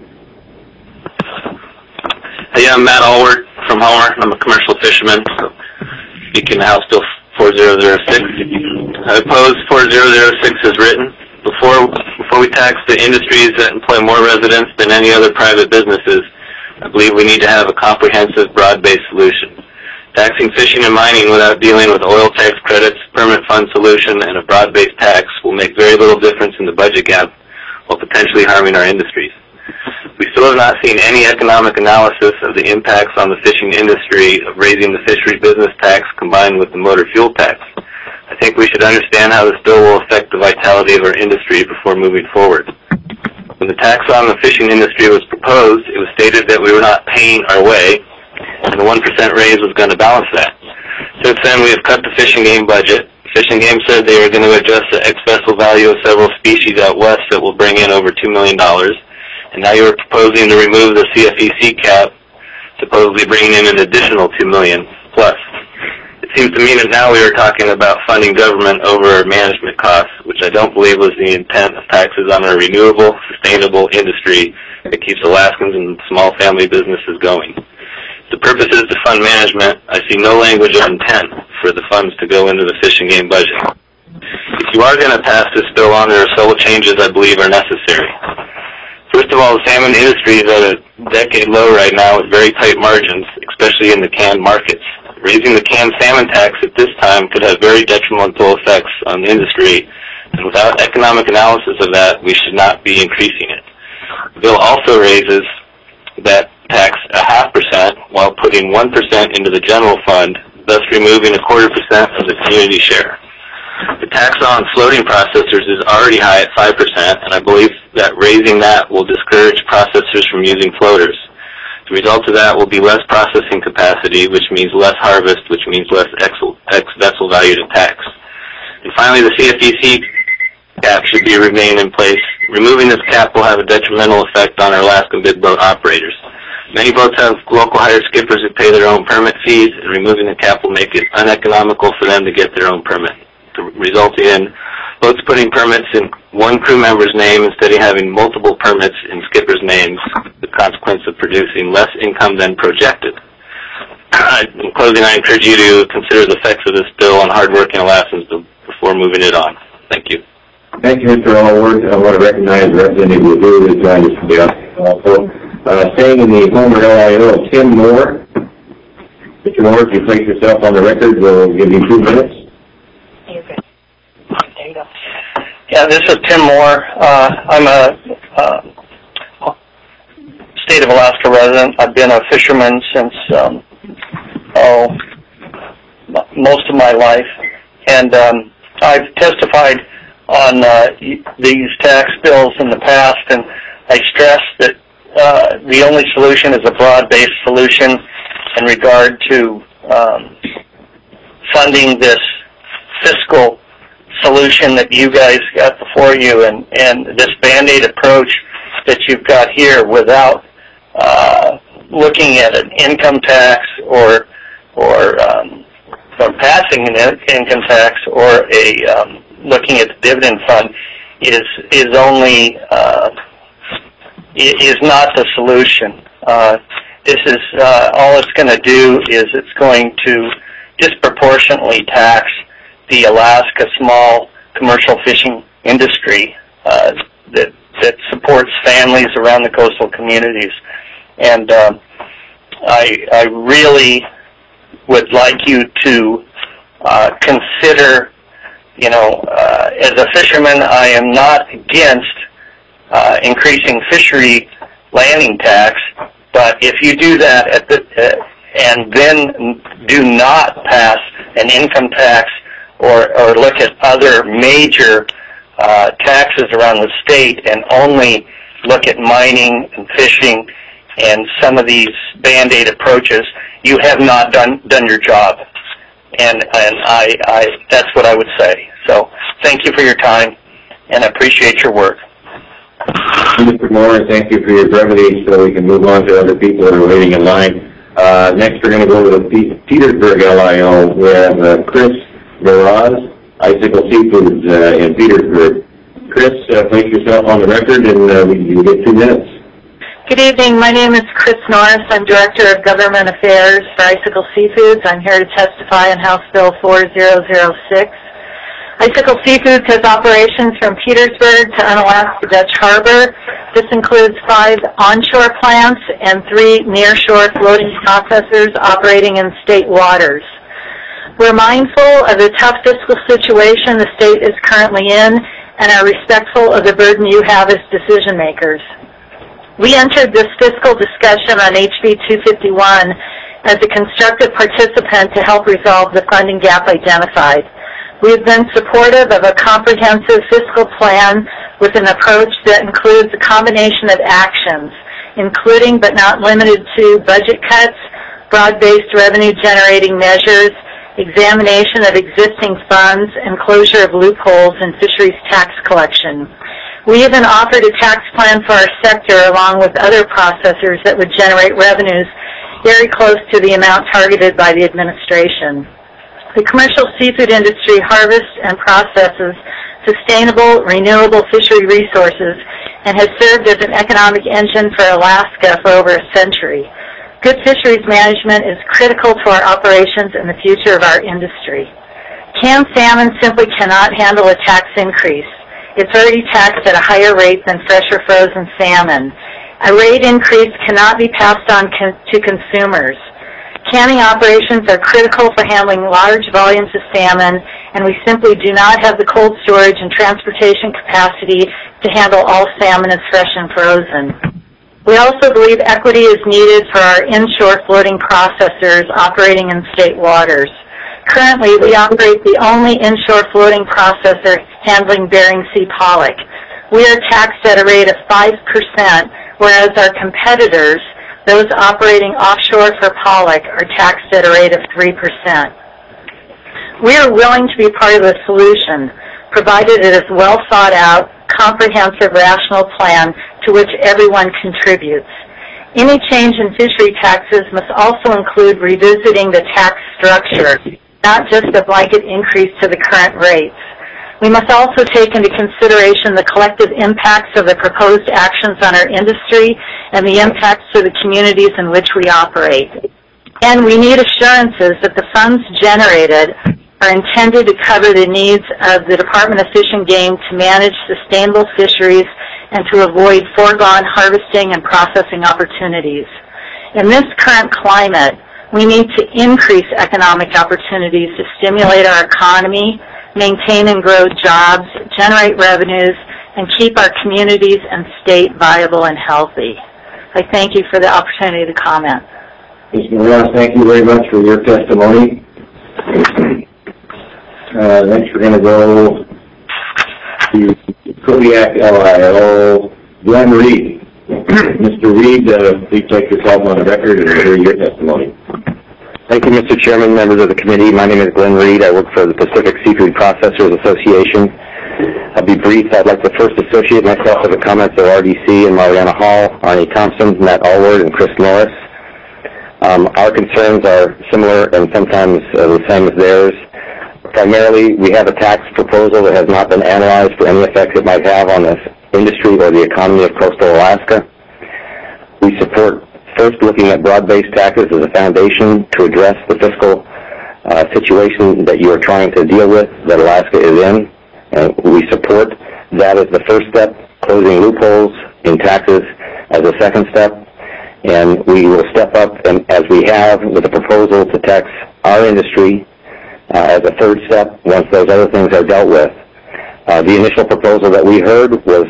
Hey, I'm Matt Allward from Homer. I'm a commercial fisherman, so speaking House Bill 4006. I oppose 4006 as written. Before we tax the industries that employ more residents than any other private businesses, I believe we need to have a comprehensive, broad-based solution. Taxing fishing and mining without dealing with oil tax credits, permanent fund solution, and a broad-based tax will make very little difference in the budget gap while potentially harming our industries. We still have not seen any economic analysis of the impacts on the fishing industry of raising the fishery business tax combined with the motor fuel tax. I think we should understand how this bill will affect the vitality of our industry before moving forward. When the tax on the fishing industry was proposed, it was stated that we were not paying our way, and the 1% raise was going to balance that. Since then, we have cut the Fish and Game budget. Fish and Game said they were going to adjust the ex-vessel value of several species out west that will bring in over $2 million, and now you are proposing to remove the CFEC cap, supposedly bringing in an additional $2 million plus. It seems to me that now we are talking about funding government over management costs, which I don't believe was the intent of taxes on a renewable, sustainable industry that keeps Alaskans and small family businesses going. If the purpose is to fund management, I see no language of intent for the funds to go into the Fish and Game budget. If you are going to pass this bill on, there are several changes I believe are necessary. First of all, the salmon industry is at a decade low right now with very tight margins, especially in the canned markets. Raising the canned salmon tax at this time could have very detrimental effects on the industry, and without economic analysis of that, we should not be increasing it. The bill also raises that tax 0.5% while putting 1% into the general fund, thus removing 0.25% of the community share. The tax on floating processors is already high at 5%, and I believe that raising that will discourage processors from using floaters. The result of that will be less processing capacity, which means less harvest, which means less ex-vessel value to tax. And finally, the CFEC cap should remain in place. Removing this cap will have a detrimental effect on our Alaskan big boat operators. Many boats have local hired skippers who pay their own permit fees, and removing the cap will make it uneconomical for them to get their own permit, resulting in boats putting permits in one crew member's name instead of having multiple permits in skippers' names, the consequence of producing less income than projected. In closing, I encourage you to consider the effects of this bill on hardworking Alaskans before moving it on. Thank you. Thank you, Mr. Allward. I want to recognize Representative Ledoux who joined us from the audience also. Staying in the Homer LIO, Tim Moore. Mr. Moore, if you place yourself on the record, we'll give you 2 minutes. Yeah, this is Tim Moore. I'm a state of Alaska resident. I've been a fisherman since most of my life, and I've testified on these tax bills in the past, and I stress that the only solution is a broad-based solution in regard to funding this fiscal solution that you guys got before you, and this Band-Aid approach that you've got here without looking at an income tax or passing an income tax or looking at the dividend fund is not the solution. This is all it's going to do is it's going to disproportionately tax the Alaska small commercial fishing industry that supports families around the coastal communities. And I really would like you to consider, as a fisherman, I am not against increasing fishery landing tax, but if you do that and then do not pass an income tax or look at other major taxes around the state and only look at mining and fishing and some of these Band-Aid approaches, you have not done your job. And I that's what I would say. So thank you for your time, and I appreciate your work. Mr. Moore, thank you for your brevity so we can move on to other people that are waiting in line. Next we're going to go to the Petersburg LIO. We have Chris Meraz, Icicle Seafoods in Petersburg. Chris, place yourself on the record and you get 2 minutes. Good evening. My name is Chris Norris. I'm Director of Government Affairs for Icicle Seafoods. I'm here to testify on House Bill 4006. Icicle Seafoods has operations from Petersburg to Unalaska Dutch Harbor. This includes 5 onshore plants and 3 nearshore floating processors operating in state waters. We're mindful of the tough fiscal situation the state is currently in and are respectful of the burden you have as decision makers. We entered this fiscal discussion on HB 251 as a constructive participant to help resolve the funding gap identified. We have been supportive of a comprehensive fiscal plan with an approach that includes a combination of actions, including but not limited to budget cuts, broad-based revenue-generating measures, examination of existing funds, and closure of loopholes in fisheries tax collection. We even offered a tax plan for our sector along with other processors that would generate revenues very close to the amount targeted by the administration. The commercial seafood industry harvests and processes sustainable, renewable fishery resources and has served as an economic engine for Alaska for over a century. Good fisheries management is critical to our operations and the future of our industry. Canned salmon simply cannot handle a tax increase. It's already taxed at a higher rate than fresh or frozen salmon. A rate increase cannot be passed on to consumers. Canning operations are critical for handling large volumes of salmon, and we simply do not have the cold storage and transportation capacity to handle all salmon as fresh and frozen. We also believe equity is needed for our inshore floating processors operating in state waters. Currently, we operate the only inshore floating processor handling Bering Sea pollock. We are taxed at a rate of 5%, whereas our competitors, those operating offshore for pollock, are taxed at a rate of 3%. We are willing to be part of the solution, provided it is a well thought out, comprehensive, rational plan to which everyone contributes. Any change in fishery taxes must also include revisiting the tax structure, not just a blanket increase to the current rates. We must also take into consideration the collective impacts of the proposed actions on our industry and the impacts to the communities in which we operate. And we need assurances that the funds generated are intended to cover the needs of the Department of Fish and Game to manage sustainable fisheries and to avoid foregone harvesting and processing opportunities. In this current climate, we need to increase economic opportunities to stimulate our economy, maintain and grow jobs, generate revenues, and keep our communities and state viable and healthy. I thank you for the opportunity to comment. Ms. Morales, thank you very much for your testimony. Next we're going to go to Kodiak LIO, Glenn Reed. Mr. Reed, please take yourself on the record and hear your testimony. Thank you, Mr. Chairman, members of the committee. My name is Glenn Reed. I work for the Pacific Seafood Processors Association. I'll be brief. I'd like to first associate myself with the comments of RDC and Mariana Hall, Arnie Thompson, Matt Allward, and Chris Norris. Our concerns are similar and sometimes the same as theirs. Primarily, we have a tax proposal that has not been analyzed for any effects it might have on the industry or the economy of coastal Alaska. We support first looking at broad-based taxes as a foundation to address the fiscal situation that you are trying to deal with, that Alaska is in. And we support that as the first step, closing loopholes in taxes as a second step. And we will step up, and as we have, with a proposal to tax our industry as a third step once those other things are dealt with. The initial proposal that we heard was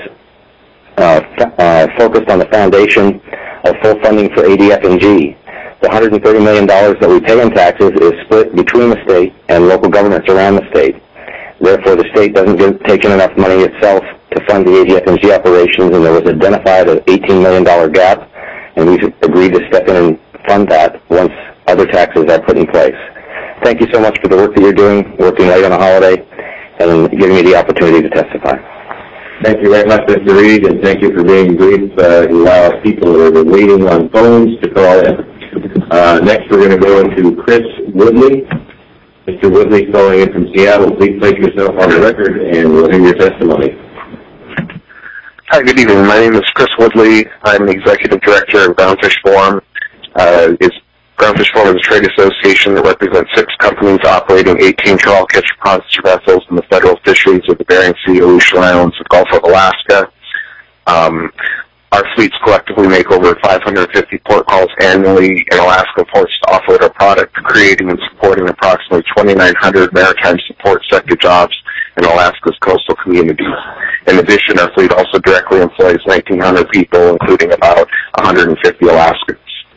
focused on the foundation of full funding for ADF&G. The $130 million that we pay in taxes is split between the state and local governments around the state. Therefore, the state doesn't take in enough money itself to fund the ADF&G operations, and there was identified an $18 million gap, and we've agreed to step in and fund that once other taxes are put in place. Thank you so much for the work that you're doing, working late on a holiday, and giving me the opportunity to testify. Thank you very much, Mr. Reed, and thank you for being brief to allow people who are waiting on phones to call in. Next, we're going to go into Chris Woodley. Mr. Woodley, calling in from Seattle. Please place yourself on the record, and we'll hear your testimony. Hi, good evening. My name is Chris Woodley. I'm the Executive Director of Groundfish Forum. Groundfish Forum is a trade association that represents 6 companies operating 18 trawl catcher processor vessels in the federal fisheries of the Bering Sea, Aleutian Islands, and Gulf of Alaska. Our fleets collectively make over 550 port calls annually in Alaska ports to offload our product, creating and supporting approximately 2,900 maritime support sector jobs in Alaska's coastal communities. In addition, our fleet also directly employs 1,900 people, including about 150 Alaskans.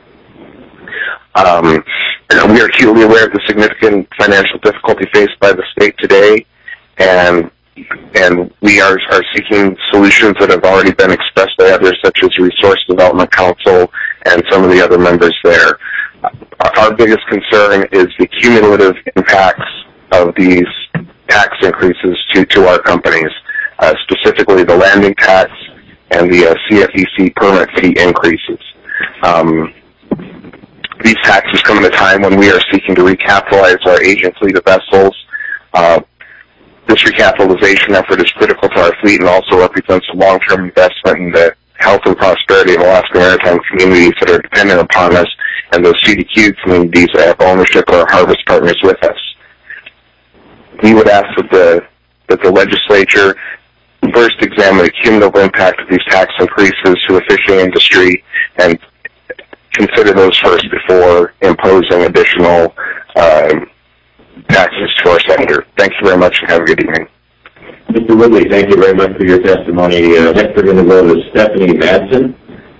We are acutely aware of the significant financial difficulty faced by the state today, and we are seeking solutions that have already been expressed by others, such as Resource Development Council and some of the other members there. Our biggest concern is the cumulative impacts of these tax increases to our companies, specifically the landing tax and the CFEC permit fee increases. These taxes come at a time when we are seeking to recapitalize our aging fleet of vessels. This recapitalization effort is critical to our fleet and also represents a long-term investment in the health and prosperity of Alaska maritime communities that are dependent upon us and those CDQ communities that have ownership or harvest partners with us. We would ask that the legislature first examine the cumulative impact of these tax increases to the fishing industry and consider those first before imposing additional taxes to our sector. Thank you very much and have a good evening. Mr. Woodley, thank you very much for your testimony. Next we're going to go to Stephanie Madsen.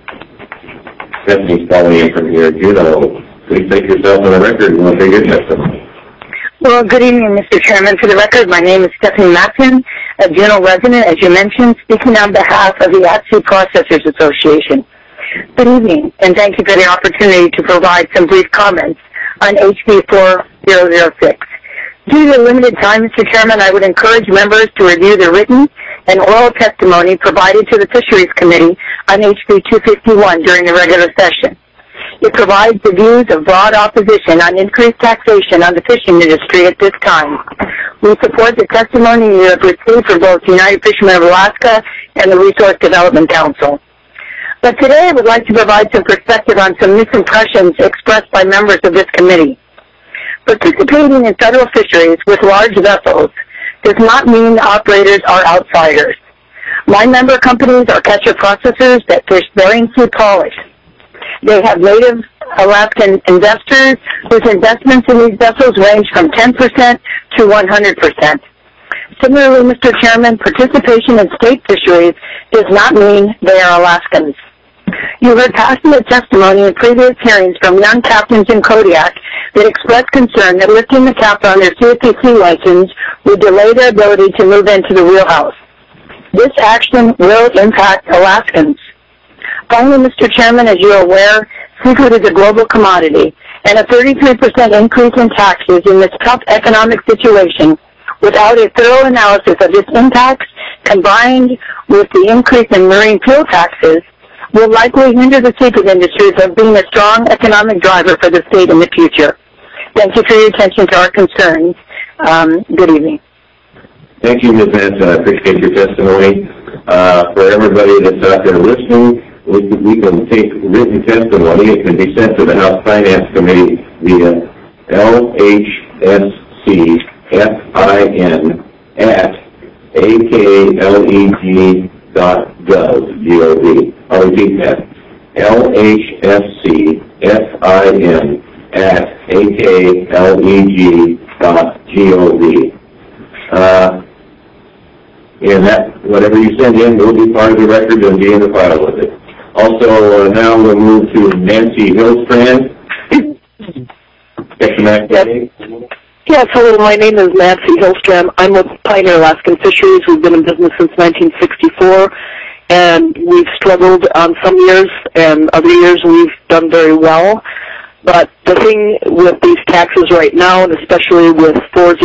Stephanie's calling in from here, Juneau. Please take yourself on the record and we'll hear your testimony. Well, good evening, Mr. Chairman. For the record, my name is Stephanie Madsen, a Juneau resident, as you mentioned, speaking on behalf of the At-Sea Processors Association. Good evening, and thank you for the opportunity to provide some brief comments on HB 4006. Due to limited time, Mr. Chairman, I would encourage members to review the written and oral testimony provided to the Fisheries Committee on HB 251 during the regular session. It provides the views of broad opposition on increased taxation on the fishing industry at this time. We support the testimony you have received from both United Fishermen of Alaska and the Resource Development Council. But today I would like to provide some perspective on some misimpressions expressed by members of this committee. Participating in federal fisheries with large vessels does not mean operators are outsiders. My member companies are catcher processors that fish Bering Sea pollock. They have native Alaskan investors whose investments in these vessels range from 10% to 100%. Similarly, Mr. Chairman, participation in state fisheries does not mean they are Alaskans. You heard passionate testimony in previous hearings from young captains in Kodiak that expressed concern that lifting the cap on their CFEC license would delay their ability to move into the wheelhouse. This action will impact Alaskans. Finally, Mr. Chairman, as you are aware, seafood is a global commodity, and a 33% increase in taxes in this tough economic situation without a thorough analysis of its impacts combined with the increase in marine fuel taxes will likely hinder the seafood industry from being a strong economic driver for the state in the future. Thank you for your attention to our concerns. Good evening. Thank you, Ms. Manson. I appreciate your testimony. For everybody that's out there listening, we can take written testimony. It can be sent to the House Finance Committee via LHSCFIN@akleg.gov, G-O-V. I'll repeat that. LHSC-FIN@akleg.gov. And that, whatever you send in will be part of the record and be in the file with it. Also, now we'll move to Nancy Hillstrand. Yes, hello, my name is Nancy Hillstrand. I'm with Pioneer Alaskan Fisheries. We've been in business since 1964, and we've struggled on some years, and other years we've done very well. But the thing with these taxes right now, and especially with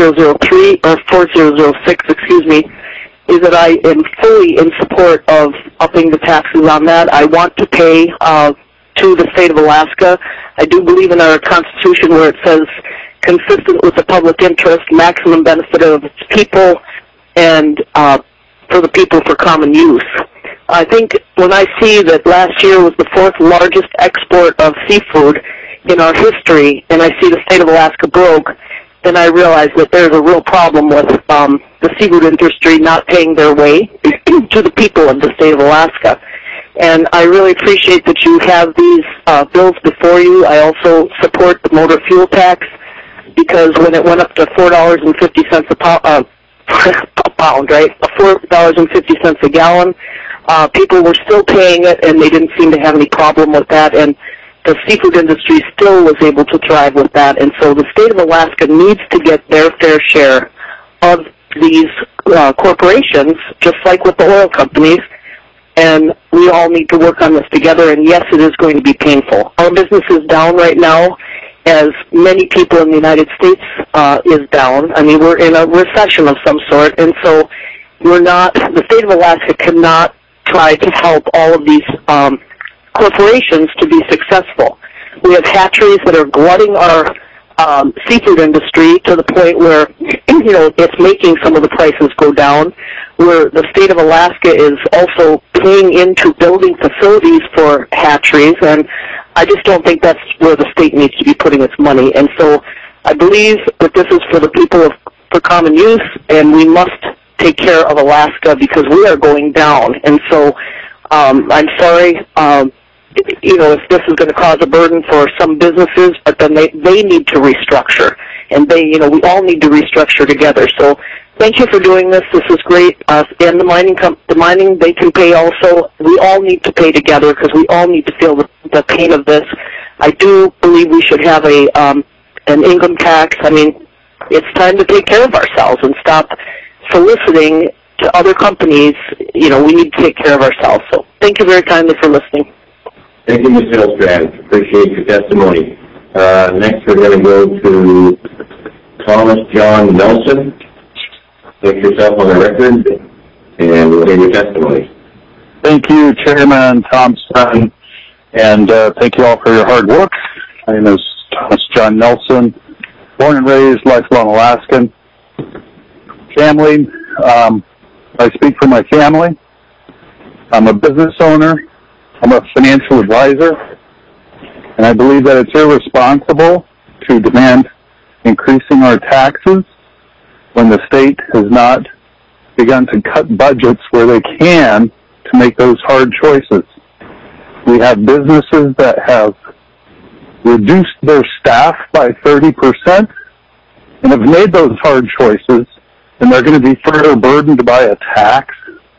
4006, is that I am fully in support of upping the taxes on that. I want to pay to the state of Alaska. I do believe in our Constitution where it says, consistent with the public interest, maximum benefit of its people, and for the people for common use. I think when I see that last year was the 4th largest export of seafood in our history, and I see the state of Alaska broke, then I realize that there's a real problem with the seafood industry not paying their way to the people of the state of Alaska. And I really appreciate that you have these bills before you. I also support the motor fuel tax because when it went up to $4.50 a pound, right? $4.50 a gallon, people were still paying it, and they didn't seem to have any problem with that. And the seafood industry still was able to thrive with that. And so the state of Alaska needs to get their fair share of these corporations, just like with the oil companies. And we all need to work on this together. And yes, it is going to be painful. Our business is down right now, as many people in the United States is down. I mean, we're in a recession of some sort. And so the state of Alaska cannot try to help all of these corporations to be successful. We have hatcheries that are glutting our seafood industry to the point where, it's making some of the prices go down, where the state of Alaska is also paying into building facilities for hatcheries, and I just don't think that's where the state needs to be putting its money. And so I believe that this is for the people for common use, and we must take care of Alaska because we are going down. And so I'm sorry, if this is going to cause a burden for some businesses, but then they need to restructure. And we all need to restructure together. So thank you for doing this. This is great. And the mining, they can pay also. We all need to pay together because we all need to feel the pain of this. I do believe we should have an income tax. I mean, it's time to take care of ourselves and stop soliciting to other companies. We need to take care of ourselves. So thank you very kindly for listening. Thank you, Ms. Hillstrand. Appreciate your testimony. Next, we're going to go to Thomas John Nelson. Take yourself on the record, and we'll hear your testimony. Thank you, Chairman Thompson, and thank you all for your hard work. My name is Thomas John Nelson, born and raised, lifelong Alaskan. Family, I speak for my family. I'm a business owner. I'm a financial advisor, and I believe that it's irresponsible to demand increasing our taxes when the state has not begun to cut budgets where they can to make those hard choices. We have businesses that have reduced their staff by 30% and have made those hard choices, and they're going to be further burdened by a tax.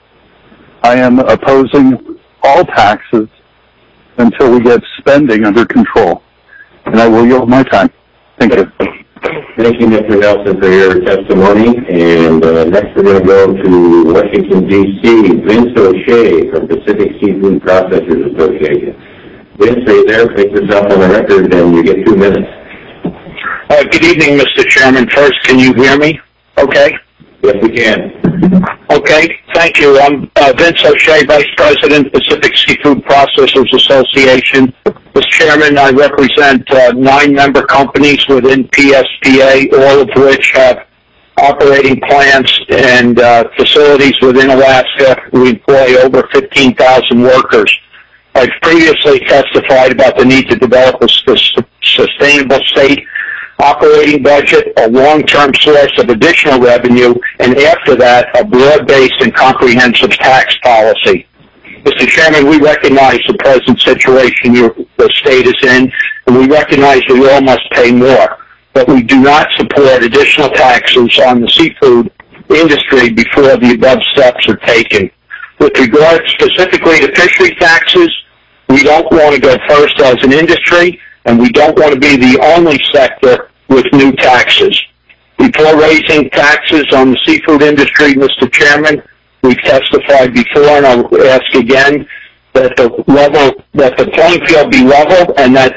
I am opposing all taxes until we get spending under control. And I will yield my time. Thank you. Thank you, Mr. Nelson, for your testimony. And next we're going to go to Washington, D.C., Vince O'Shea from Pacific Seafood Processors Association. Vince, are you there? Take yourself on the record, and you get 2 minutes. Good evening, Mr. Chairman. First, can you hear me? Okay. Yes, we can. Okay, thank you. I'm Vince O'Shea, Vice President, Pacific Seafood Processors Association. Mr. Chairman, I represent 9 member companies within PSPA, all of which have operating plants and facilities within Alaska. We employ over 15,000 workers. I've previously testified about the need to develop a sustainable state operating budget, a long-term source of additional revenue, and after that, a broad-based and comprehensive tax policy. Mr. Chairman, we recognize the present situation the state is in, and we recognize that we all must pay more, but we do not support additional taxes on the seafood industry before the above steps are taken. With regard specifically to fishery taxes, we don't want to go first as an industry, and we don't want to be the only sector with new taxes. Before raising taxes on the seafood industry, Mr. Chairman, we've testified before, and I'll ask again, that the playing field be leveled and that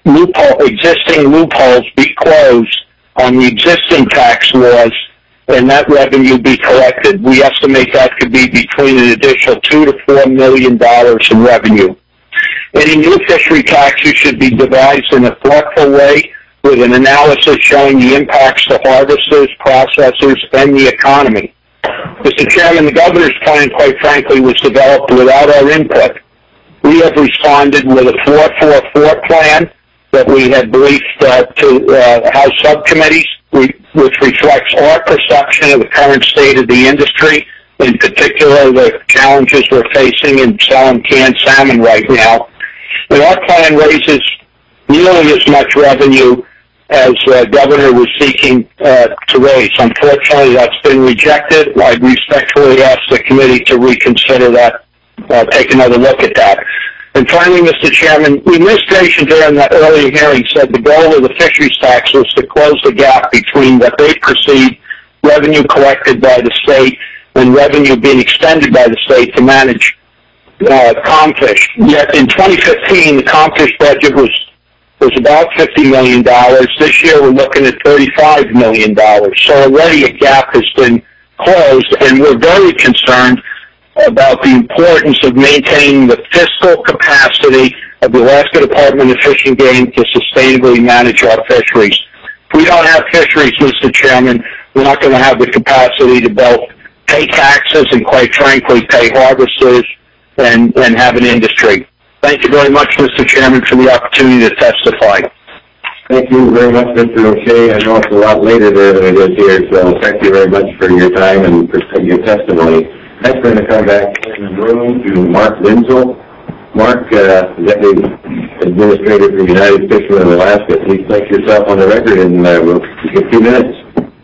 existing loopholes be closed on the existing tax laws and that revenue be collected. We estimate that could be between an additional $2 to $4 million in revenue. Any new fishery taxes should be devised in a thoughtful way with an analysis showing the impacts to harvesters, processors, and the economy. Mr. Chairman, the governor's plan, quite frankly, was developed without our input. We have responded with a 4-4-4 plan that we had briefed to House subcommittees, which reflects our perception of the current state of the industry, in particular the challenges we're facing in selling canned salmon right now. And our plan raises nearly as much revenue as the governor was seeking to raise. Unfortunately, that's been rejected. I respectfully ask the committee to reconsider that, take another look at that. And finally, Mr. Chairman, the administration during that earlier hearing said the goal of the fisheries tax was to close the gap between what they perceived revenue collected by the state and revenue being expended by the state to manage Comfish. Yet in 2015, the Comfish budget was about $50 million. This year we're looking at $35 million. So already a gap has been closed, and we're very concerned about the importance of maintaining the fiscal capacity of the Alaska Department of Fish and Game to sustainably manage our fisheries. If we don't have fisheries, Mr. Chairman, we're not going to have the capacity to both pay taxes and, quite frankly, pay harvesters and have an industry. Thank you very much, Mr. Chairman, for the opportunity to testify. Thank you very much, Mr. O'Shea. I know it's a lot later there than it is here, so thank you very much for your time and for your testimony. Next, we're going to come back in the room to Mark Linzel. Mark, Executive Administrator for United Fishermen of Alaska. Please place yourself on the record, and we'll take a few minutes.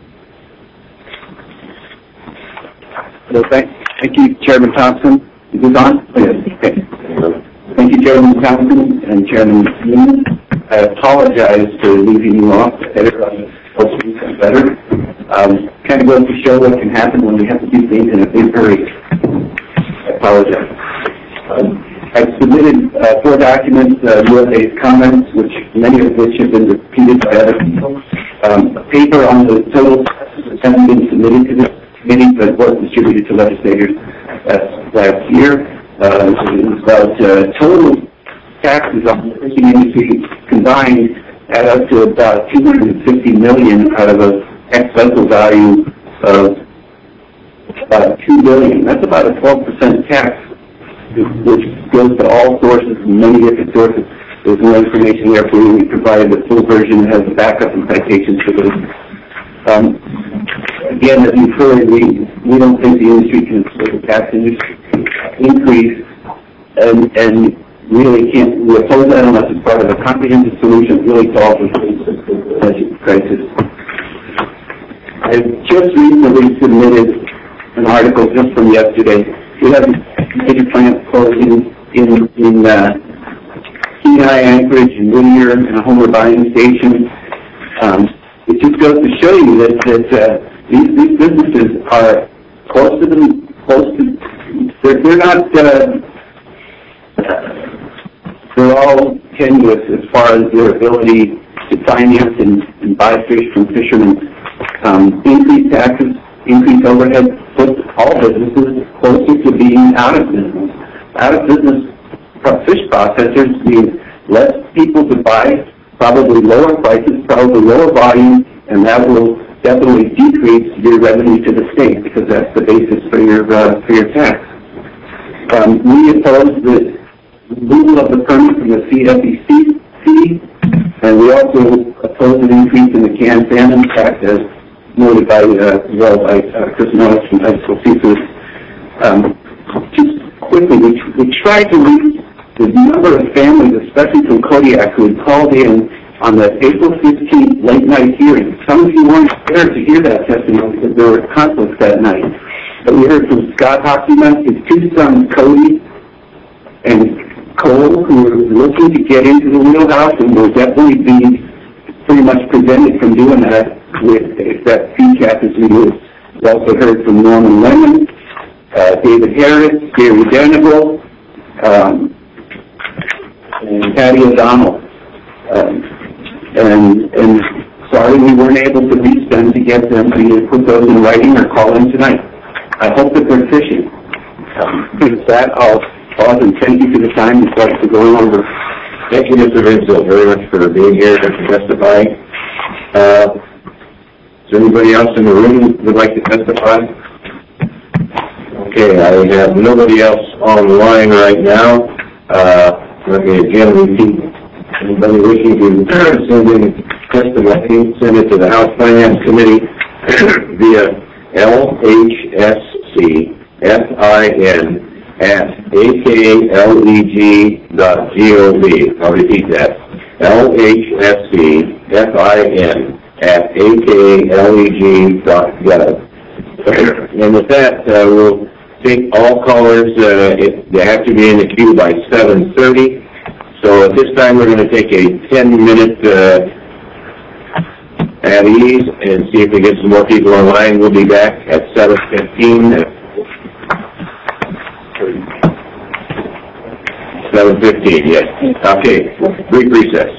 Hello, thank you, Chairman Thompson. Is this on? Yes. Okay. Thank you, Chairman Thompson and Chairman Newman. I apologize for leaving you off. The editor on the supposed to be better. Kind of goes to show what can happen when we have to do things in a big hurry. I apologize. I've submitted 4 documents, USA's comments, which many of which have been repeated by other people. A paper on the total taxes hasn't been submitted to the committee, but was distributed to legislators last year. It was about total taxes on the fishing industry combined add up to about $250 million out of an ex-cycle value of about $2 billion. That's about a 12% tax, which goes to all sources, many different sources. There's more information there for you. We provided the full version that has the backup and citations for this. Again, as you've heard, we don't think the industry can afford the tax industry increase, and really can't. We oppose that unless it's part of a comprehensive solution that really solves the budget crisis. I just recently submitted an article just from yesterday. We have major plants closing in Kenai, Anchorage, and Whittier, and a Homer buying station. It's it just goes to show you that these businesses are they're not, they're all tenuous as far as their ability to finance and buy fish from fishermen. Increased taxes, increased overhead puts all businesses closer to being out of business. Out of business fish processors means less people to buy, probably lower prices, probably lower volume, and that will definitely decrease your revenue to the state because that's the basis for your tax. We oppose the removal of the permit from the CFEC, and we also oppose an increase in the canned salmon tax as noted by Chris Norris from Bicycle Seafoods. Just quickly, we tried to reach the number of families, especially from Kodiak, who had called in on the April 15th late night hearing. Some of you weren't there to hear that testimony because there were conflicts that night. But we heard from Scott Hockeyman, his two sons, Cody and Cole, who were looking to get into the wheelhouse and will definitely be pretty much prevented from doing that if that fee cap is removed. We also heard from Norman Lemon, David Harris, Gary Denigal, and Patty O'Donnell. And sorry we weren't able to reach them to get them to either put those in writing or call in tonight. I hope that they're fishing. With that, I'll pause and thank you for the time and start to go over. Thank you, Mr. Vincent, very much for being here and testifying. Is there anybody else in the room who would like to testify? Okay, I have nobody else on the line right now. Let me again repeat. Anybody wishing to send in testimony, send it to the House Finance Committee via LHSCFIN@akleg.gov. I'll repeat that. LHSCFIN@akleg.gov. And with that, we'll take all callers. They have to be in the queue by 7:30. So at this time, we're going to take a 10-minute at ease and see if we get some more people online. We'll be back at 7:15. 7:15, yes. Okay, brief recess.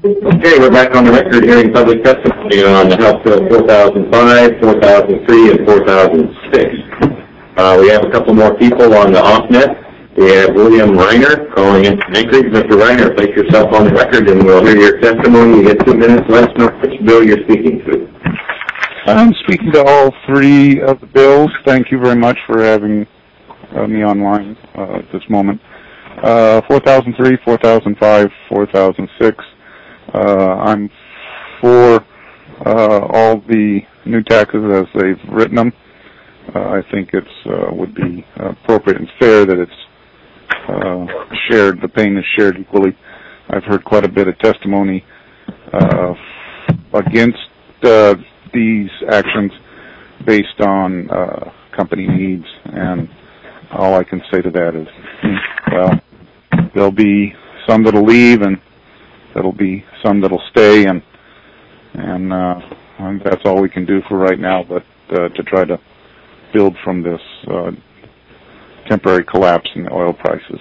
Okay, we're back on the record hearing public testimony on the House Bill 4005, 4003, and 4006. We have a couple more people on the off-net. We have William Reiner calling in from Anchorage. Mr. Reiner, place yourself on the record and we'll hear your testimony. You get 2 minutes. Let us know which bill you're speaking to. I'm speaking to all three of the bills. Thank you very much for having me online at this moment. 4003, 4005, 4006. I'm for all the new taxes as they've written them. I think it's would be appropriate and fair that it's shared. The pain is shared equally. I've heard quite a bit of testimony against these actions based on company needs, and all I can say to that is, well, there'll be some that'll leave, and there'll be some that'll stay, and that's all we can do for right now, but to try to build from this temporary collapse in the oil prices.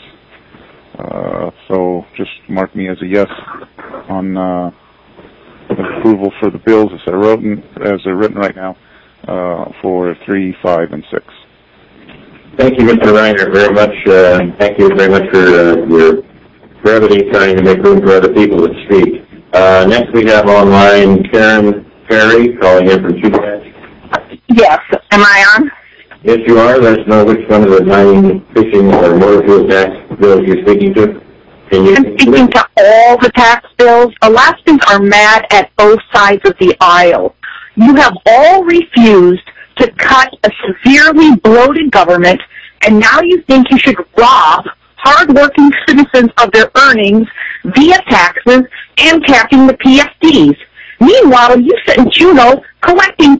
So just mark me as a yes on approval for the bills as they're written right now for 3, 5, and 6. Thank you, Mr. Reiner, very much. Thank you very much for your brevity, trying to make room for other people to speak. Next we have online Karen Perry calling in from Chumash. Yes. Am I on? Yes, you are. Let us know which one of the 9 fishing or motor fuel tax bills you're speaking to. I'm speaking to all the tax bills. Alaskans are mad at both sides of the aisle. You have all refused to cut a severely bloated government, and now you think you should rob hard-working citizens of their earnings via taxes and capping the PFDs. Meanwhile, you sit in Juneau collecting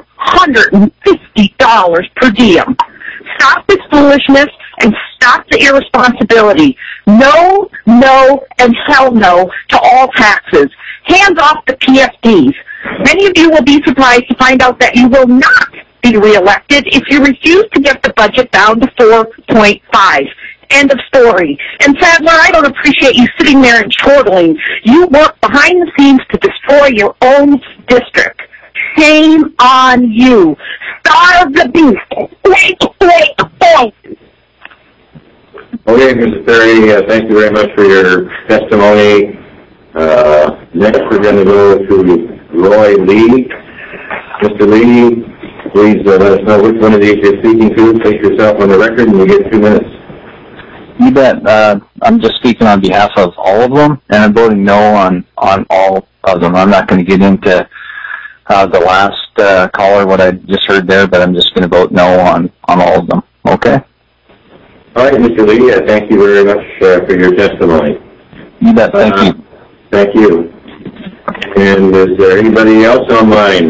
$250 per diem. Stop this foolishness and stop the irresponsibility. No, no, and hell no to all taxes. Hands off the PFDs. Many of you will be surprised to find out that you will not be reelected if you refuse to get the budget down to 4.5. End of story. And Sadler, I don't appreciate you sitting there and chortling. You work behind the scenes to destroy your own district. Shame on you. Starve the beast. Wait. Okay, Mrs. Perry, thank you very much for your testimony. Next we're going to go to Roy Lee. Mr. Lee, please let us know which one of these you're speaking to. Place yourself on the record and you get 2 minutes. You bet. I'm just speaking on behalf of all of them, and I'm voting no on all of them. I'm not going to get into the last caller, what I just heard there, but I'm just going to vote no on all of them. Okay? All right, Mr. Lee, thank you very much for your testimony. You bet. Thank you. Thank you. And is there anybody else online?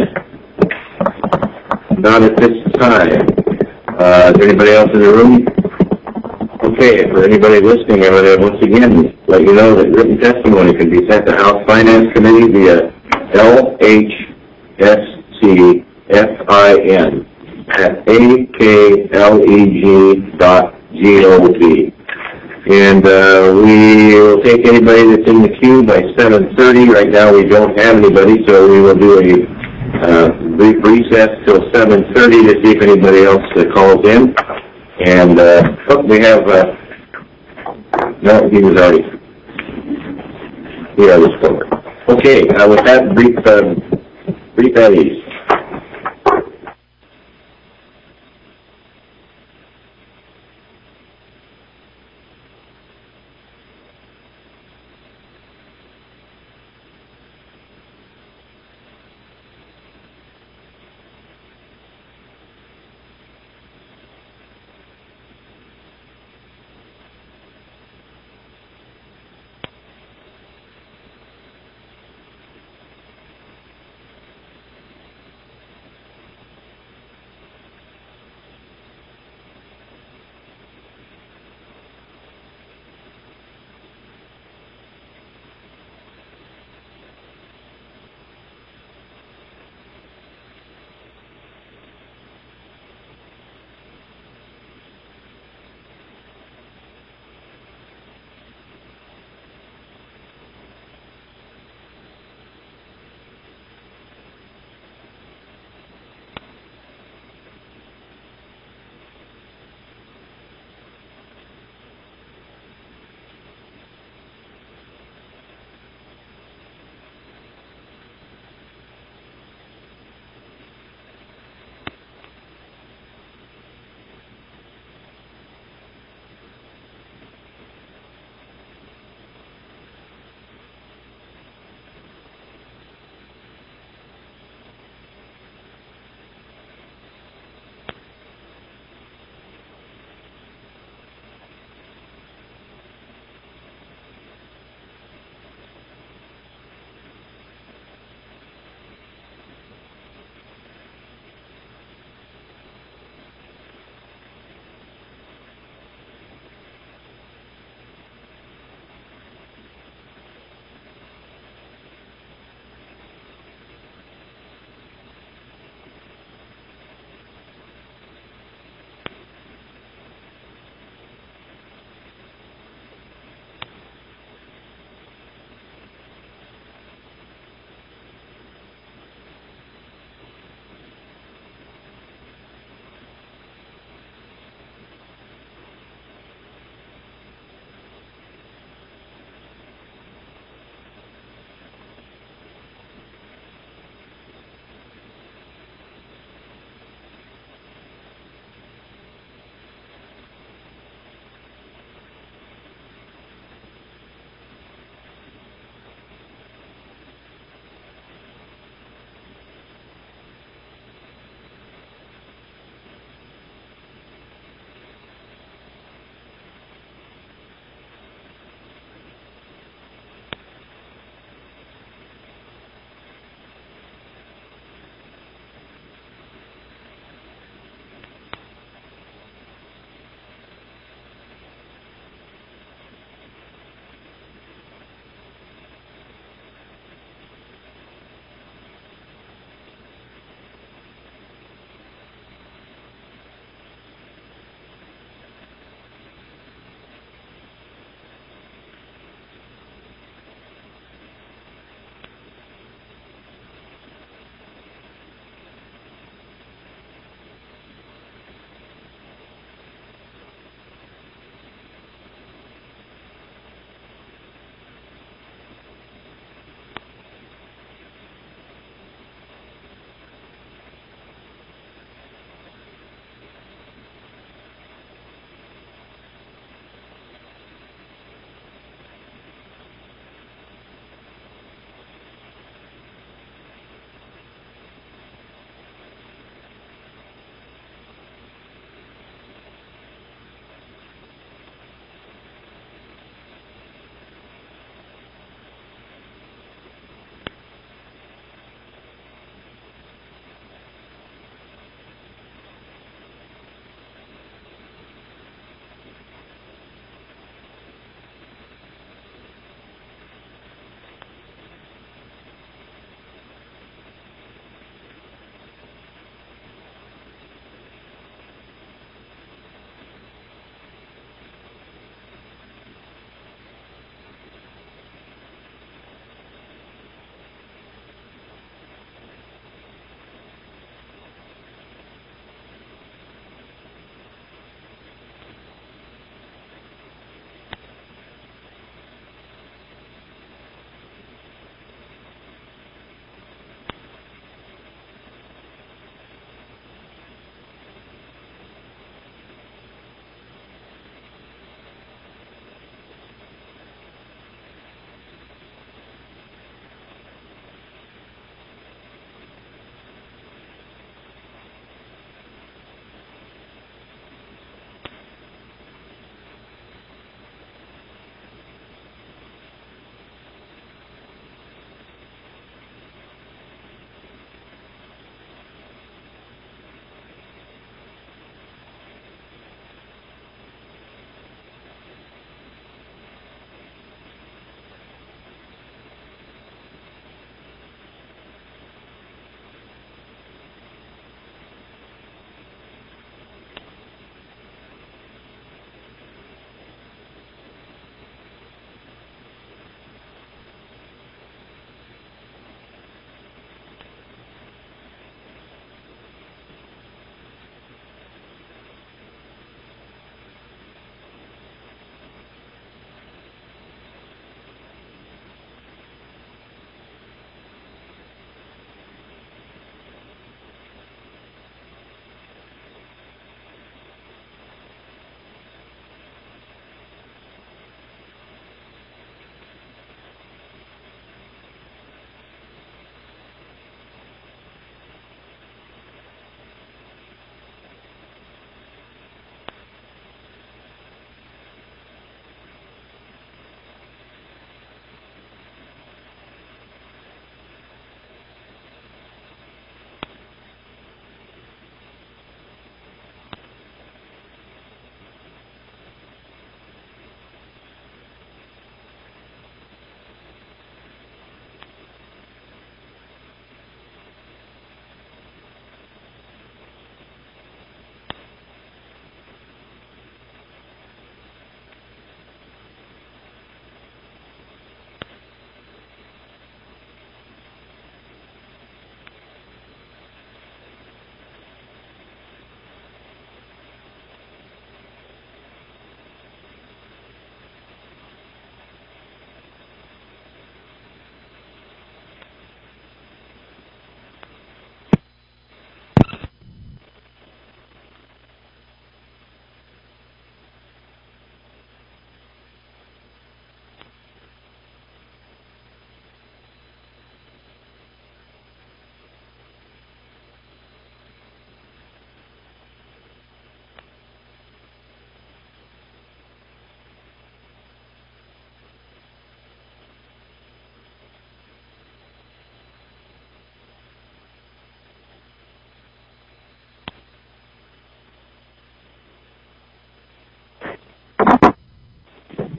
Not at this time. Is there anybody else in the room? Okay, for anybody listening, I'm going to once again let you know that written testimony can be sent to House Finance Committee via LHSCFIN@akleg.gov. And we will take anybody that's in the queue by 7:30. Right now we don't have anybody, so we will do a brief recess till 7:30 to see if anybody else calls in. And we have, no, he was already, he already spoke. Okay, with that brief at ease.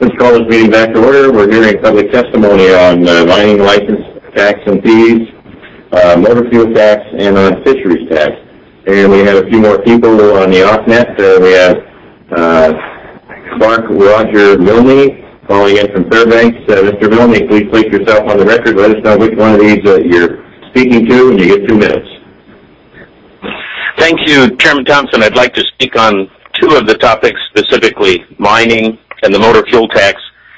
Let's call this meeting back to order. We're hearing public testimony on mining license tax and fees, motor fuel tax, and on fisheries tax. And we have a few more people on the off-net. We have Clark Roger Milne calling in from Fairbanks. Mr. Milne, please place yourself on the record. Let us know which one of these you're speaking to, and you get 2 minutes. Thank you, Chairman Thompson. I'd like to speak on 2 of the topics, specifically mining and the motor fuel tax.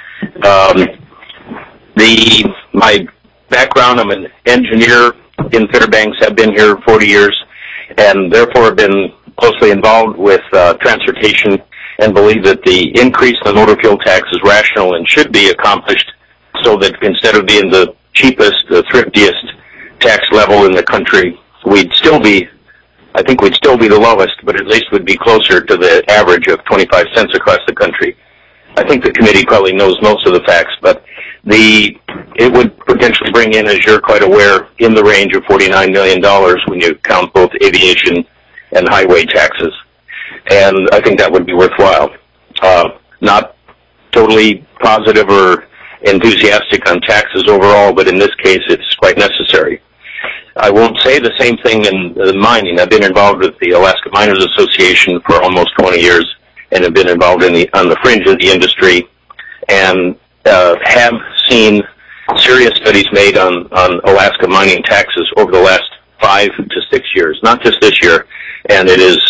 My background, I'm an engineer in Fairbanks. I've been here 40 years, and therefore have been closely involved with transportation, and believe that the increase in the motor fuel tax is rational and should be accomplished so that instead of being the cheapest, the thriftiest tax level in the country, I think we'd still be the lowest, but at least would be closer to the average of 25 cents across the country. I think the committee probably knows most of the facts, but it would potentially bring in, as you're quite aware, in the range of $49 million when you count both aviation and highway taxes. And I think that would be worthwhile. Not totally positive or enthusiastic on taxes overall, but in this case it's quite necessary. I won't say the same thing in mining. I've been involved with the Alaska Miners Association for almost 20 years and have been involved on the fringe of the industry, and have seen serious studies made on Alaska mining taxes over the last 5 to 6 years, not just this year, and it is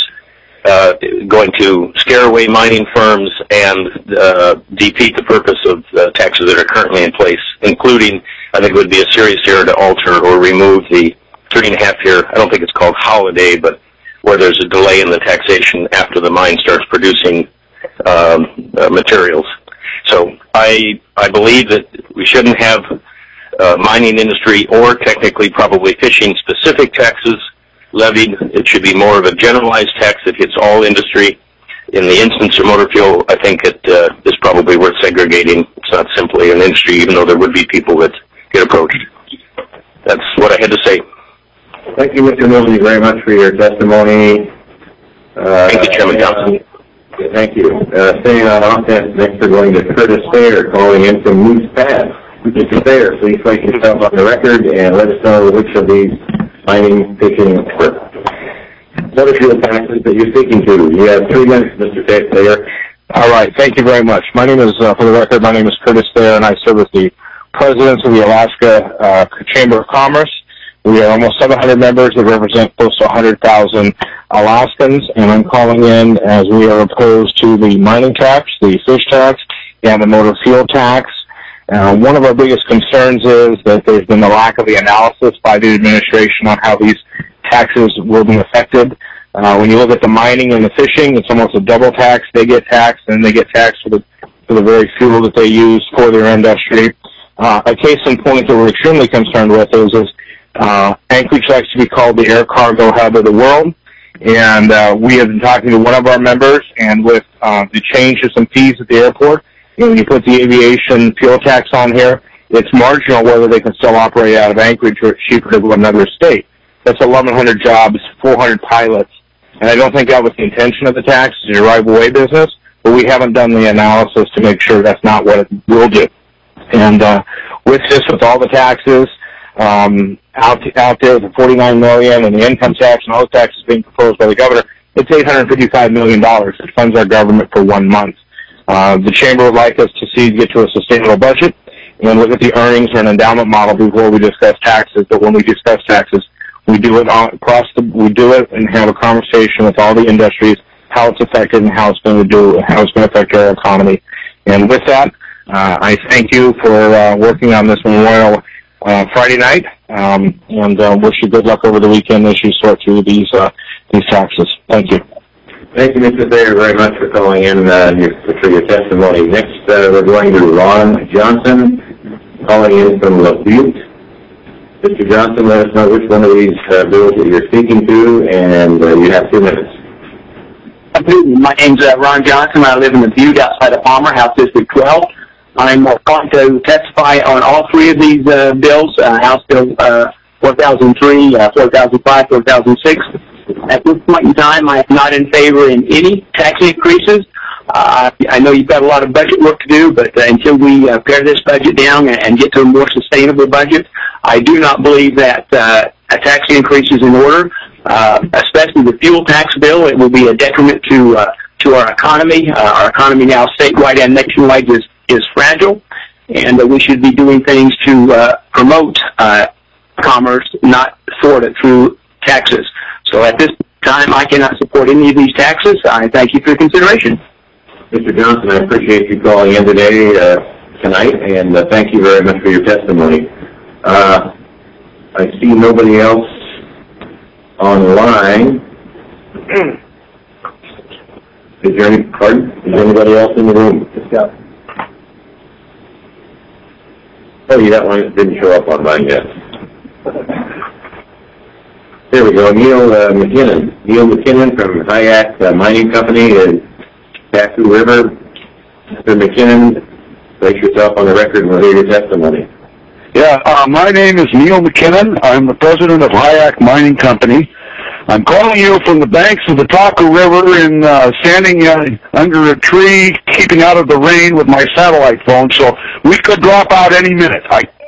going to scare away mining firms and defeat the purpose of the taxes that are currently in place, including, I think it would be a serious error to alter or remove the 3.5-year, I don't think it's called holiday, but where there's a delay in the taxation after the mine starts producing materials. So I believe that we shouldn't have mining industry or technically probably fishing specific taxes levied. It should be more of a generalized tax that hits all industry. In the instance of motor fuel, I think it is probably worth segregating. It's not simply an industry, even though there would be people that get approached. That's what I had to say. Thank you, Mr. Milne, very much for your testimony. Thank you, Chairman Johnson. Thank you. Staying on offense, next we're going to Curtis Thayer calling in from Moose Pass. Mr. Thayer, please place yourself on the record and let us know which of these mining, fishing, or motor fuel taxes that you're speaking to. You have 3 minutes, Mr. Thayer. All right. Thank you very much. My name is, for the record, my name is Curtis Thayer, and I serve as the president of the Alaska Chamber of Commerce. We are almost 700 members that represent close to 100,000 Alaskans, and I'm calling in as we are opposed to the mining tax, the fish tax, and the motor fuel tax. One of our biggest concerns is that there's been a lack of the analysis by the administration on how these taxes will be affected. When you look at the mining and the fishing, it's almost a double tax. They get taxed, and they get taxed for the very fuel that they use for their industry. A case in point that we're extremely concerned with is Anchorage likes to be called the air cargo hub of the world, and we have been talking to one of our members, and with the change to some fees at the airport, when you put the aviation fuel tax on here, it's marginal whether they can still operate out of Anchorage or it's cheaper to go to another state. That's 1,100 jobs, 400 pilots, and I don't think that was the intention of the tax. It's a right-of-way business, but we haven't done the analysis to make sure that's not what it will do. And with this, with all the taxes out there, the $49 million and the income tax and all the taxes being proposed by the governor, it's $855 million that funds our government for 1 month. The Chamber would like us to get to a sustainable budget and look at the earnings or an endowment model before we discuss taxes. But when we discuss taxes, we do it we do it and have a conversation with all the industries, how it's affected and how it's going to affect our economy. And with that, I thank you for working on this Memorial Friday night, and wish you good luck over the weekend as you sort through these taxes. Thank you. Thank you, Mr. Thayer, very much for calling in for your testimony. Next, we're going to Ron Johnson, calling in from LaButte. Mr. Johnson, let us know which one of these bills that you're speaking to, and you have 2 minutes. My name's Ron Johnson. I live in the Butte outside of Palmer, House District 12. I'm going to testify on all 3 of these bills, House Bill 4003, 4005, 4006. At this point in time, I am not in favor in any tax increases I know you've got a lot of budget work to do, but until we pare this budget down and get to a more sustainable budget, I do not believe that a tax increase is in order, especially the fuel tax bill. It will be a detriment to our economy. Our economy now, statewide and nationwide, is fragile, and we should be doing things to promote commerce, not thwart it through taxes. So at this time, I cannot support any of these taxes. I thank you for your consideration. Mr. Johnson, I appreciate you calling in today, tonight, and thank you very much for your testimony. I see nobody else online. Is there anybody else in the room? Oh, you got one that didn't show up on mine yet. There we go, Neil McKinnon. Neil McKinnon from Hayek Mining Company in Cascade River. Mr. McKinnon, place yourself on the record and we'll hear your testimony. Yeah, my name is Neil McKinnon. I'm the president of Hayek Mining Company. I'm calling you from the banks of the Taku River in standing under a tree, keeping out of the rain with my satellite phone, so we could drop out any minute.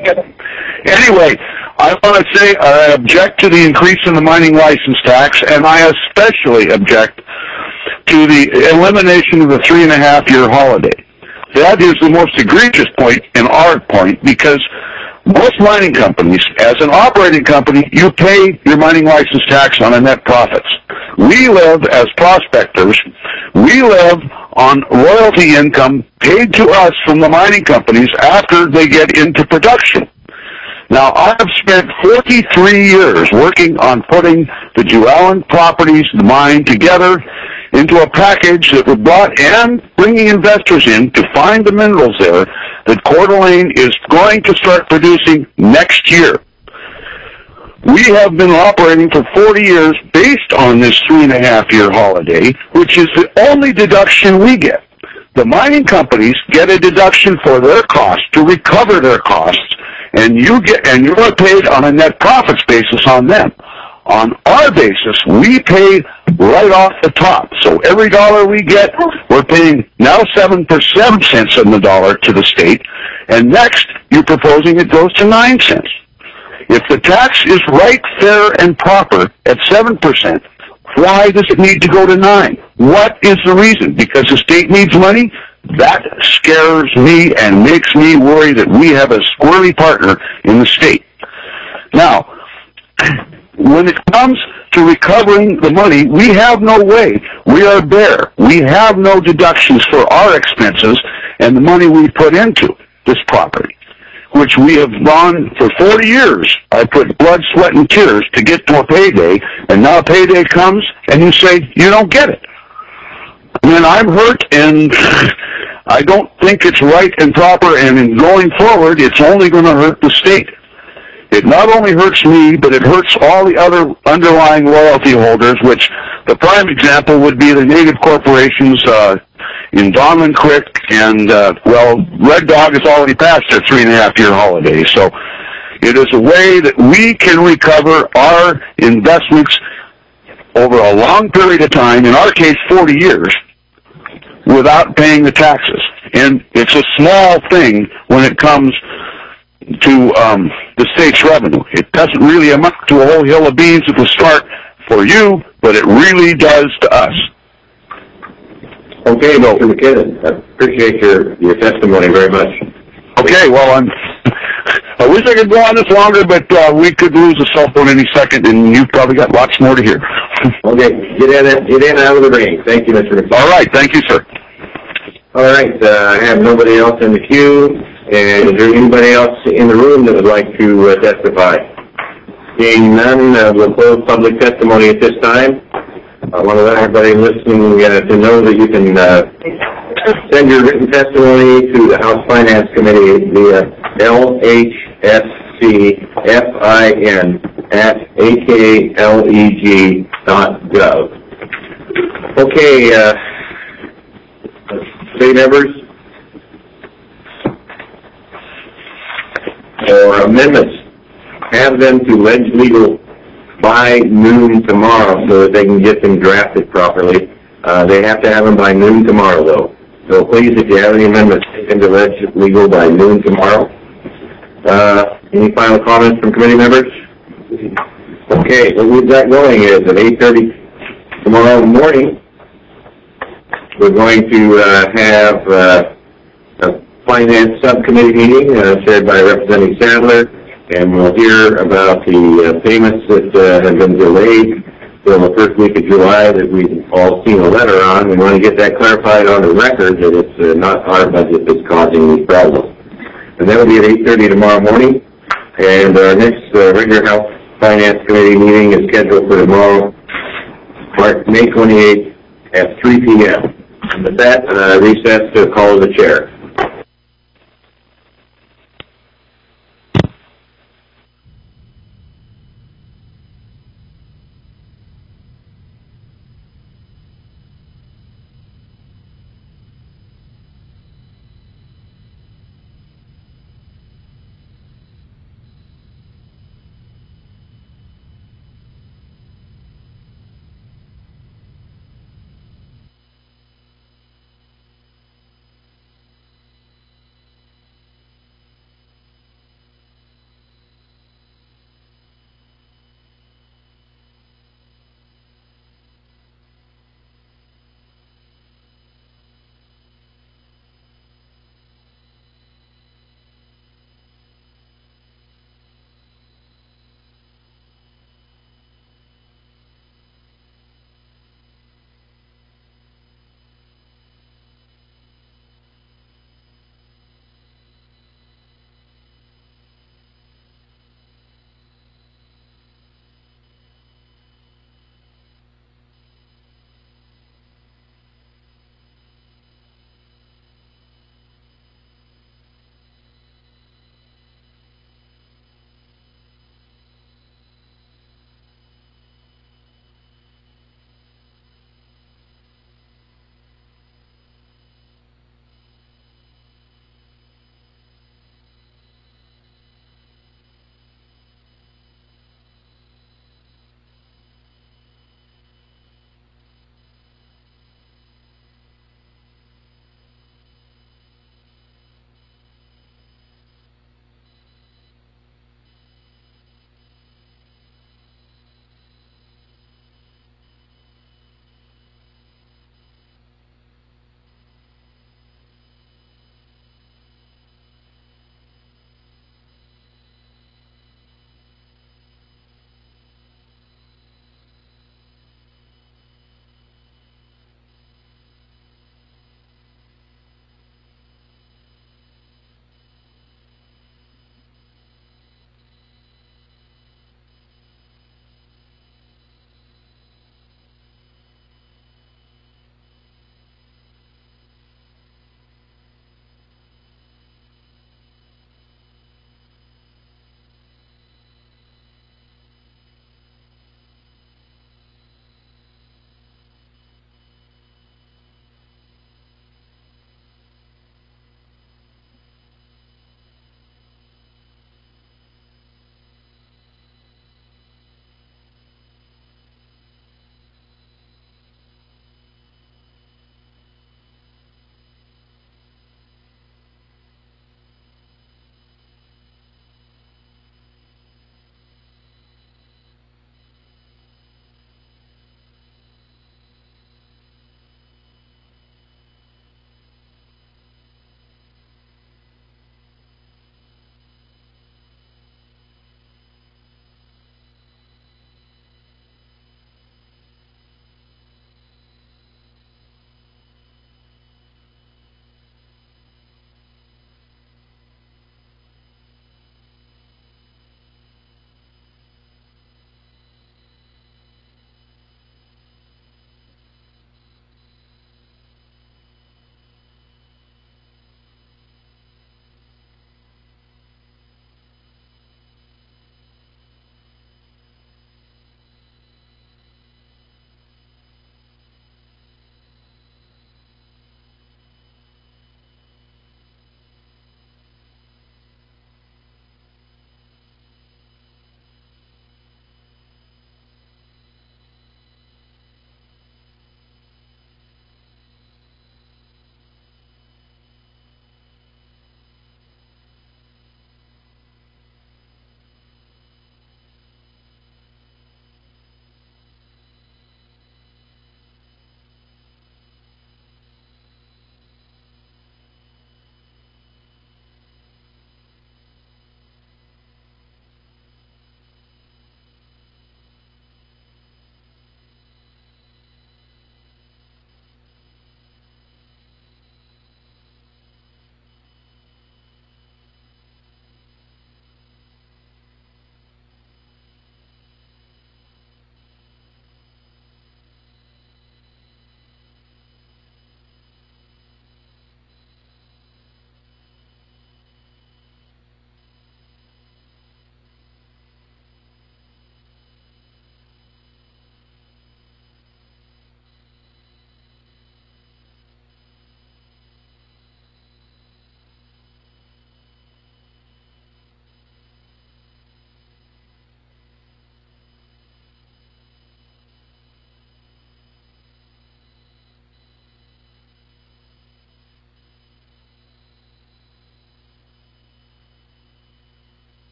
Anyway, I want to say I object to the increase in the mining license tax, and I especially object to the elimination of the 3.5-year holiday. That is the most egregious point in our point, because most mining companies, as an operating company, you pay your mining license tax on a net profits. We live as prospectors. We live on royalty income paid to us from the mining companies after they get into production. Now, I have spent 43 years working on putting the Jualin properties, the mine, together into a package that was brought and bringing investors in to find the minerals there that Coeur d'Alene is going to start producing next year. We have been operating for 40 years based on this 3.5-year holiday, which is the only deduction we get. The mining companies get a deduction for their costs to recover their costs, and you're paid on a net profits basis on them. On our basis, we pay right off the top. So every dollar we get, we're paying now 7 cents on the dollar to the state, and next you're proposing it goes to 9 cents. If the tax is right, fair, and proper at 7%, why does it need to go to 9? What is the reason? Because the state needs money? That scares me and makes me worry that we have a squirrely partner in the state. Now, when it comes to recovering the money, we have no way. We are bare. We have no deductions for our expenses and the money we put into this property, which we have gone for 40 years. I put blood, sweat, and tears to get to a payday, and now payday comes, and you say you don't get it. I mean, I'm hurt, and I don't think it's right and proper, and in going forward, it's only going to hurt the state. It not only hurts me, but it hurts all the other underlying royalty holders, which the prime example would be the native corporations in Donlin Creek, and, well, Red Dog has already passed their 3.5-year holiday. So it is a way that we can recover our investments over a long period of time, in our case 40 years, without paying the taxes. And it's a small thing when it comes to the state's revenue. It doesn't really amount to a whole hill of beans at the start for you, but it really does to us. Okay, Mr. McKinnon, I appreciate your testimony very much. Okay, well, I wish I could go on this longer, but we could lose a cell phone any second, and you've probably got lots more to hear. Okay, get in out of the rain. Thank you, Mr. McKinnon. All right, thank you, sir. All right, I have nobody else in the queue. And is there anybody else in the room that would like to testify? Seeing none, we'll close public testimony at this time. I want to let everybody listening to know that you can send your written testimony to the House Finance Committee via lhscfin@akleg.gov. Okay, state members, or amendments, have them to Ledge Legal by noon tomorrow so that they can get them drafted properly. They have to have them by noon tomorrow, though. So please, if you have any amendments, take them to legal by noon tomorrow. Any final comments from committee members? Okay, what we've got going is at 8:30 tomorrow morning, we're going to have a finance subcommittee meeting chaired by Representative Sadler, and we'll hear about the payments that have been delayed till the first week of July that we've all seen a letter on. We want to get that clarified on the record that it's not our budget that's causing these problems. And that will be at 8:30 tomorrow morning. And our next regular House Finance Committee meeting is scheduled for tomorrow, May 28th at 3 p.m. And with that, recess to call the chair.